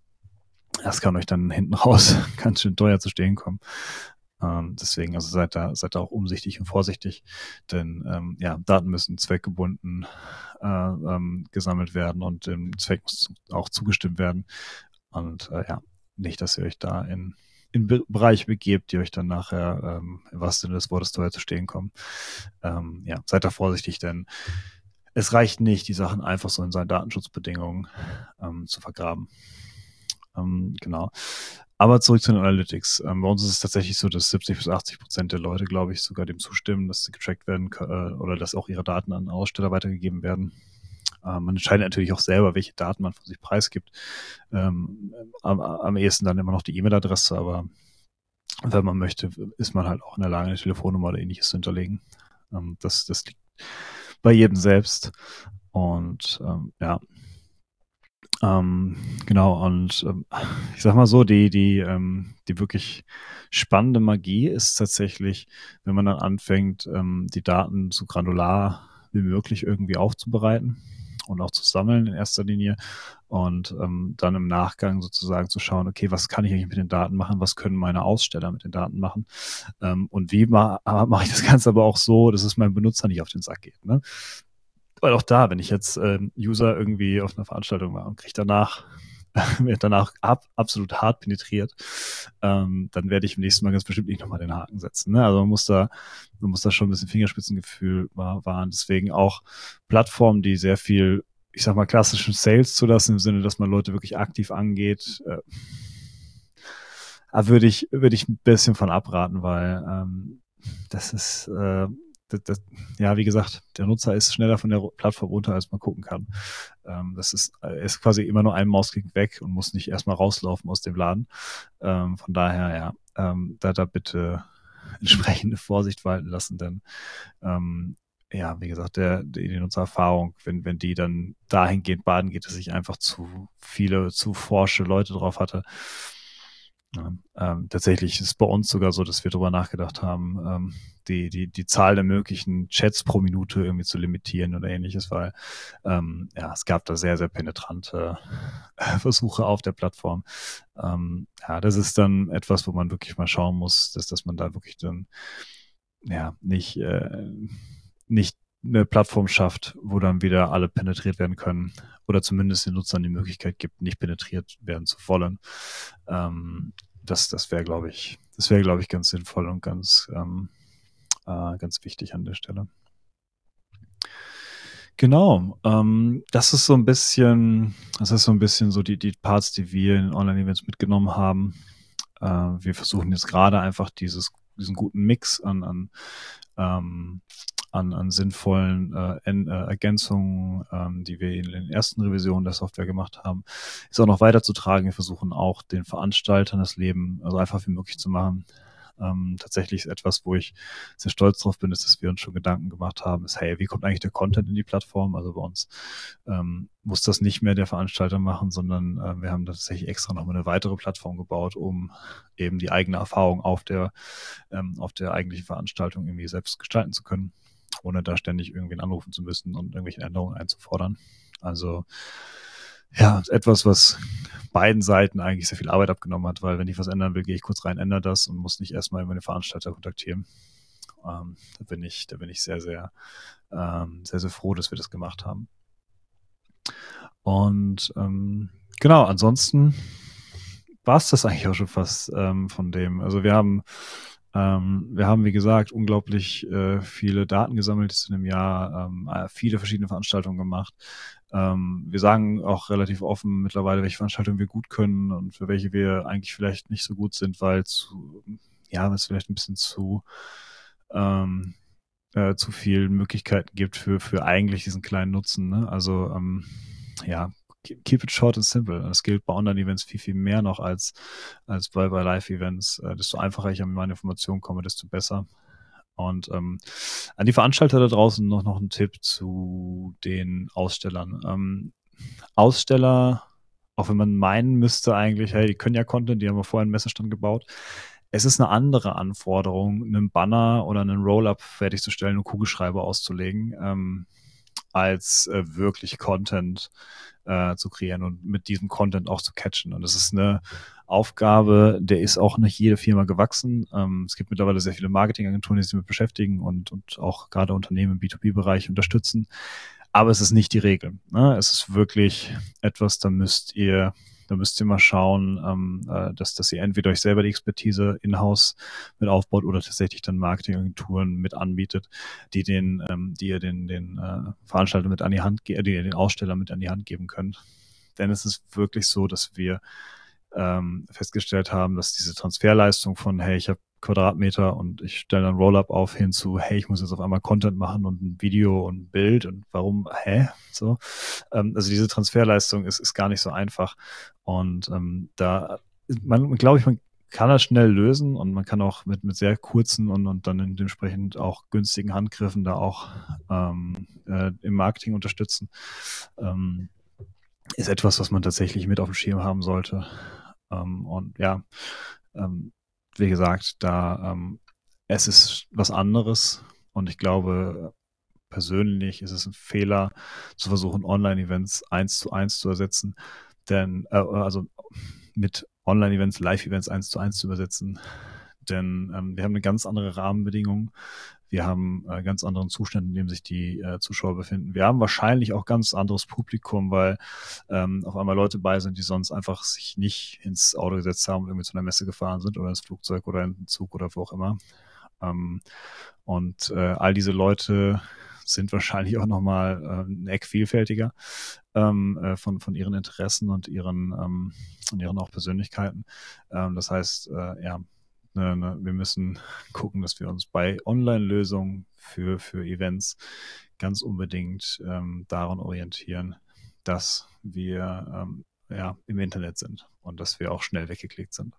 Das kann euch dann hinten raus ganz schön teuer zu stehen kommen. Ähm, deswegen, also seid da, seid da auch umsichtig und vorsichtig, denn ähm, ja, Daten müssen zweckgebunden äh, ähm, gesammelt werden und dem Zweck muss auch zugestimmt werden. Und äh, ja, nicht, dass ihr euch da in, in Be Bereiche begebt, die euch dann nachher, ähm, im wahrsten Sinne des Wortes, teuer zu stehen kommen. Ähm, ja, seid da vorsichtig, denn es reicht nicht, die Sachen einfach so in seinen Datenschutzbedingungen ähm, zu vergraben. Ähm, genau. Aber zurück zu den Analytics. Ähm, bei uns ist es tatsächlich so, dass siebzig bis achtzig Prozent der Leute, glaube ich, sogar dem zustimmen, dass sie getrackt werden äh, oder dass auch ihre Daten an Aussteller weitergegeben werden. Ähm, man entscheidet natürlich auch selber, welche Daten man von sich preisgibt. Ähm, am, am ehesten dann immer noch die E-Mail-Adresse, aber wenn man möchte, ist man halt auch in der Lage, eine Telefonnummer oder ähnliches zu hinterlegen. Ähm, das, das liegt bei jedem selbst. Und ähm, ja, ähm, genau, und ähm, ich sag mal so, die, die, ähm, die wirklich spannende Magie ist tatsächlich, wenn man dann anfängt, ähm, die Daten so granular wie möglich irgendwie aufzubereiten und auch zu sammeln in erster Linie und ähm, dann im Nachgang sozusagen zu schauen, okay, was kann ich eigentlich mit den Daten machen, was können meine Aussteller mit den Daten machen ähm, und wie ma mache ich das Ganze aber auch so, dass es meinem Benutzer nicht auf den Sack geht, ne? Weil auch da, wenn ich jetzt ähm, User irgendwie auf einer Veranstaltung war und kriege danach, wird danach ab, absolut hart penetriert, ähm, dann werde ich im nächsten Mal ganz bestimmt nicht nochmal den Haken setzen. Ne? Also man muss da, man muss da schon ein bisschen Fingerspitzengefühl wahren. Deswegen auch Plattformen, die sehr viel, ich sag mal, klassischen Sales zulassen, im Sinne, dass man Leute wirklich aktiv angeht, äh, da würde ich, würde ich ein bisschen von abraten, weil ähm, das ist, äh, das, das, ja, wie gesagt, der Nutzer ist schneller von der Plattform runter, als man gucken kann. Ähm, das ist, er ist quasi immer nur einen Mausklick weg und muss nicht erstmal rauslaufen aus dem Laden. Ähm, von daher, ja, ähm, da, da bitte entsprechende Vorsicht walten lassen, denn ähm, ja, wie gesagt, der, die, die Nutzererfahrung, wenn, wenn die dann dahingehend baden geht, dass ich einfach zu viele, zu forsche Leute drauf hatte. Ja, ähm, tatsächlich ist es bei uns sogar so, dass wir darüber nachgedacht haben, ähm, die, die, die Zahl der möglichen Chats pro Minute irgendwie zu limitieren oder ähnliches, weil ähm, ja, es gab da sehr, sehr penetrante äh, Versuche auf der Plattform. Ähm, ja, das ist dann etwas, wo man wirklich mal schauen muss, dass, dass man da wirklich dann ja nicht, äh, nicht eine Plattform schafft, wo dann wieder alle penetriert werden können oder zumindest den Nutzern die Möglichkeit gibt, nicht penetriert werden zu wollen. Ähm, das das wäre, glaube ich, das wäre, glaube ich, ganz sinnvoll und ganz, ähm, äh, ganz wichtig an der Stelle. Genau, ähm, das ist so ein bisschen, das ist so ein bisschen so die, die Parts, die wir in Online-Events mitgenommen haben. Äh, wir versuchen jetzt gerade einfach dieses, diesen guten Mix an, an, ähm, an, an sinnvollen äh, en, äh, Ergänzungen, ähm, die wir in den ersten Revisionen der Software gemacht haben, ist auch noch weiterzutragen. Wir versuchen auch den Veranstaltern das Leben also einfach wie möglich zu machen. Ähm, tatsächlich ist etwas, wo ich sehr stolz drauf bin, ist, dass wir uns schon Gedanken gemacht haben, ist, hey, wie kommt eigentlich der Content in die Plattform? Also bei uns ähm, muss das nicht mehr der Veranstalter machen, sondern äh, wir haben tatsächlich extra nochmal eine weitere Plattform gebaut, um eben die eigene Erfahrung auf der, ähm, auf der eigentlichen Veranstaltung irgendwie selbst gestalten zu können, ohne da ständig irgendwen anrufen zu müssen und irgendwelche Änderungen einzufordern. Also ja, etwas, was beiden Seiten eigentlich sehr viel Arbeit abgenommen hat, weil wenn ich was ändern will, gehe ich kurz rein, ändere das und muss nicht erstmal meine Veranstalter kontaktieren. Ähm, da bin ich, da bin ich sehr, sehr, ähm, sehr, sehr froh, dass wir das gemacht haben. Und ähm, genau, ansonsten war es das eigentlich auch schon fast ähm, von dem. Also wir haben, ähm, wir haben, wie gesagt, unglaublich äh, viele Daten gesammelt in einem Jahr, ähm, äh, viele verschiedene Veranstaltungen gemacht. Ähm, wir sagen auch relativ offen mittlerweile, welche Veranstaltungen wir gut können und für welche wir eigentlich vielleicht nicht so gut sind, weil zu, ja, weil es vielleicht ein bisschen zu ähm, äh, zu viele Möglichkeiten gibt für, für eigentlich diesen kleinen Nutzen. Ne? Also ähm, ja, keep it short and simple. Das gilt bei Online-Events viel, viel mehr noch als, als bei, bei Live-Events. Äh, desto einfacher ich an meine Informationen komme, desto besser. Und ähm, an die Veranstalter da draußen noch, noch ein Tipp zu den Ausstellern. Ähm, Aussteller, auch wenn man meinen müsste eigentlich, hey, die können ja Content, die haben wir vorher einen Messestand gebaut. Es ist eine andere Anforderung, einen Banner oder einen Roll-Up fertigzustellen und Kugelschreiber auszulegen, ähm, als äh, wirklich Content äh, zu kreieren und mit diesem Content auch zu catchen. Und das ist eine Aufgabe, der ist auch nicht jede Firma gewachsen. Ähm, es gibt mittlerweile sehr viele Marketingagenturen, die sich damit beschäftigen und, und auch gerade Unternehmen im B zwei B-Bereich unterstützen. Aber es ist nicht die Regel. Ne? Es ist wirklich etwas, da müsst ihr Da müsst ihr mal schauen, ähm, äh, dass, dass ihr entweder euch selber die Expertise in-house mit aufbaut oder tatsächlich dann Marketingagenturen mit anbietet, die den, ähm, die ihr den, den äh, Veranstalter mit an die Hand, ge- die ihr den Aussteller mit an die Hand geben könnt. Denn es ist wirklich so, dass wir ähm, festgestellt haben, dass diese Transferleistung von, hey, ich habe Quadratmeter und ich stelle dann Rollup auf hin zu, hey, ich muss jetzt auf einmal Content machen und ein Video und ein Bild und warum, hä? So. Ähm, also diese Transferleistung ist, ist gar nicht so einfach. Und ähm, da, man, glaube ich, man kann das schnell lösen und man kann auch mit, mit sehr kurzen und, und dann dementsprechend auch günstigen Handgriffen da auch ähm, äh, im Marketing unterstützen. Ähm, ist etwas, was man tatsächlich mit auf dem Schirm haben sollte. Ähm, und ja, ähm, wie gesagt, da ähm, es ist was anderes und ich glaube, persönlich ist es ein Fehler, zu versuchen, Online-Events eins zu eins zu ersetzen, denn äh, also mit Online-Events, Live-Events eins zu eins zu übersetzen, denn ähm, wir haben eine ganz andere Rahmenbedingung. Wir haben äh, ganz anderen Zustand, in dem sich die äh, Zuschauer befinden. Wir haben wahrscheinlich auch ganz anderes Publikum, weil ähm, auf einmal Leute bei sind, die sonst einfach sich nicht ins Auto gesetzt haben und irgendwie zu einer Messe gefahren sind oder ins Flugzeug oder in den Zug oder wo auch immer. Ähm, und äh, all diese Leute sind wahrscheinlich auch nochmal äh, ein Eck vielfältiger ähm, äh, von, von ihren Interessen und ihren, ähm, und ihren auch Persönlichkeiten. Ähm, das heißt, äh, ja, ne, ne, wir müssen gucken, dass wir uns bei Online-Lösungen für, für Events ganz unbedingt ähm, daran orientieren, dass wir ähm, ja, im Internet sind und dass wir auch schnell weggeklickt sind.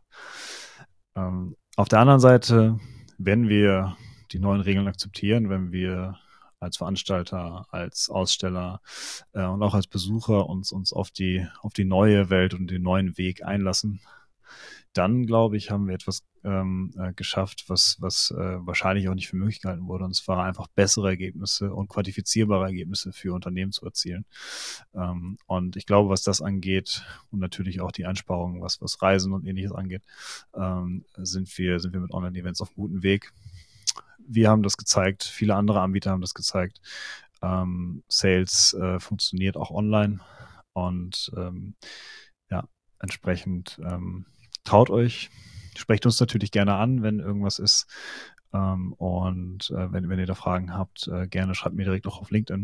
Ähm, auf der anderen Seite, wenn wir die neuen Regeln akzeptieren, wenn wir als Veranstalter, als Aussteller äh, und auch als Besucher uns, uns auf die, auf die neue Welt und den neuen Weg einlassen, dann glaube ich, haben wir etwas ähm, äh, geschafft, was, was äh, wahrscheinlich auch nicht für möglich gehalten wurde. Und zwar einfach bessere Ergebnisse und quantifizierbare Ergebnisse für Unternehmen zu erzielen. Ähm, und ich glaube, was das angeht und natürlich auch die Einsparungen, was, was Reisen und ähnliches angeht, ähm, sind wir, sind wir mit Online-Events auf einem guten Weg. Wir haben das gezeigt, viele andere Anbieter haben das gezeigt. Ähm, Sales äh, funktioniert auch online und ähm, ja, entsprechend ähm, traut euch, sprecht uns natürlich gerne an, wenn irgendwas ist. Ähm, und äh, wenn, wenn ihr da Fragen habt, äh, gerne schreibt mir direkt auch auf LinkedIn.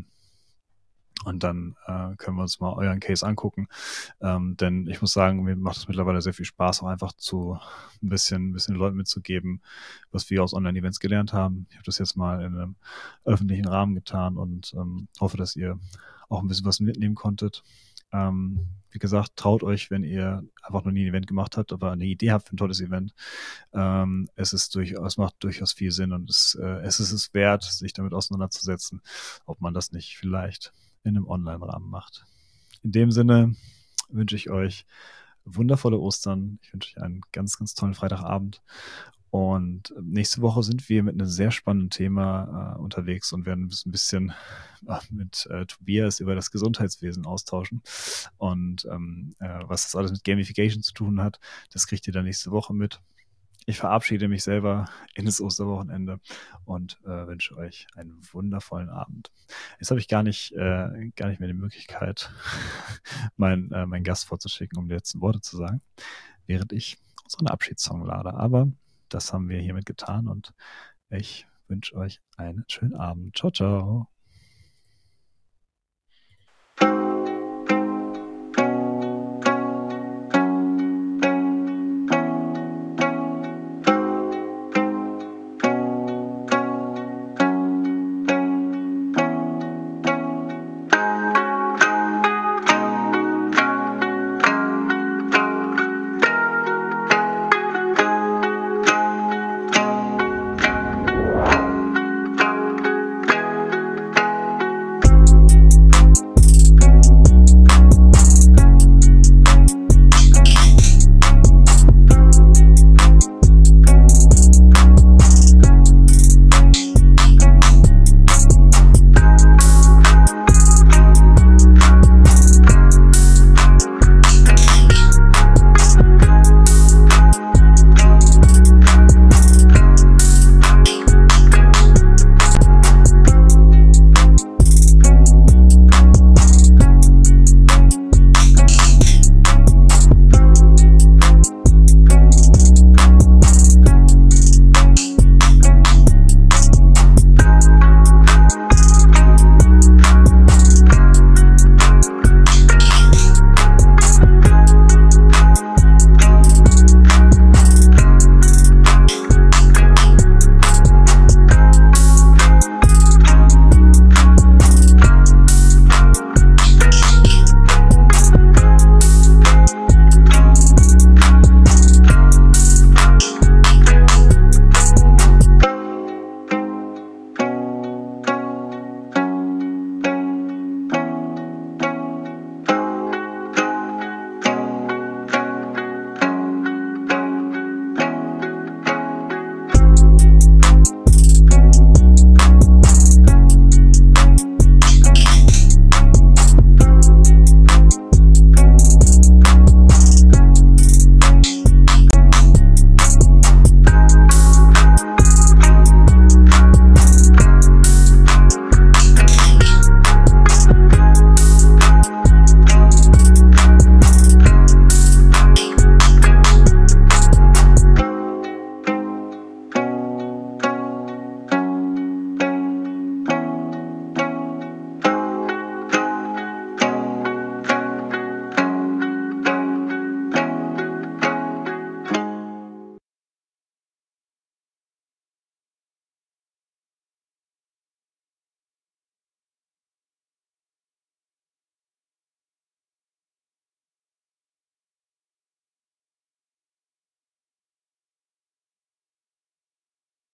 Und dann äh, können wir uns mal euren Case angucken. Ähm, denn ich muss sagen, mir macht es mittlerweile sehr viel Spaß, auch einfach zu ein bisschen, ein bisschen Leuten mitzugeben, was wir aus Online-Events gelernt haben. Ich habe das jetzt mal in einem öffentlichen Rahmen getan und ähm, hoffe, dass ihr auch ein bisschen was mitnehmen konntet. Ähm, wie gesagt, traut euch, wenn ihr einfach noch nie ein Event gemacht habt, aber eine Idee habt für ein tolles Event. Ähm, es ist durchaus, macht durchaus viel Sinn und es, äh, es ist es wert, sich damit auseinanderzusetzen, ob man das nicht vielleicht in einem Online-Rahmen macht. In dem Sinne wünsche ich euch wundervolle Ostern. Ich wünsche euch einen ganz, ganz tollen Freitagabend. Und nächste Woche sind wir mit einem sehr spannenden Thema äh, unterwegs und werden uns ein bisschen äh, mit äh, Tobias über das Gesundheitswesen austauschen. Und ähm, äh, was das alles mit Gamification zu tun hat, das kriegt ihr dann nächste Woche mit. Ich verabschiede mich selber in das Osterwochenende und äh, wünsche euch einen wundervollen Abend. Jetzt habe ich gar nicht, äh, gar nicht mehr die Möglichkeit, meinen äh, meinen Gast vorzuschicken, um die letzten Worte zu sagen, während ich unseren Abschiedssong lade. Aber das haben wir hiermit getan und ich wünsche euch einen schönen Abend. Ciao, ciao.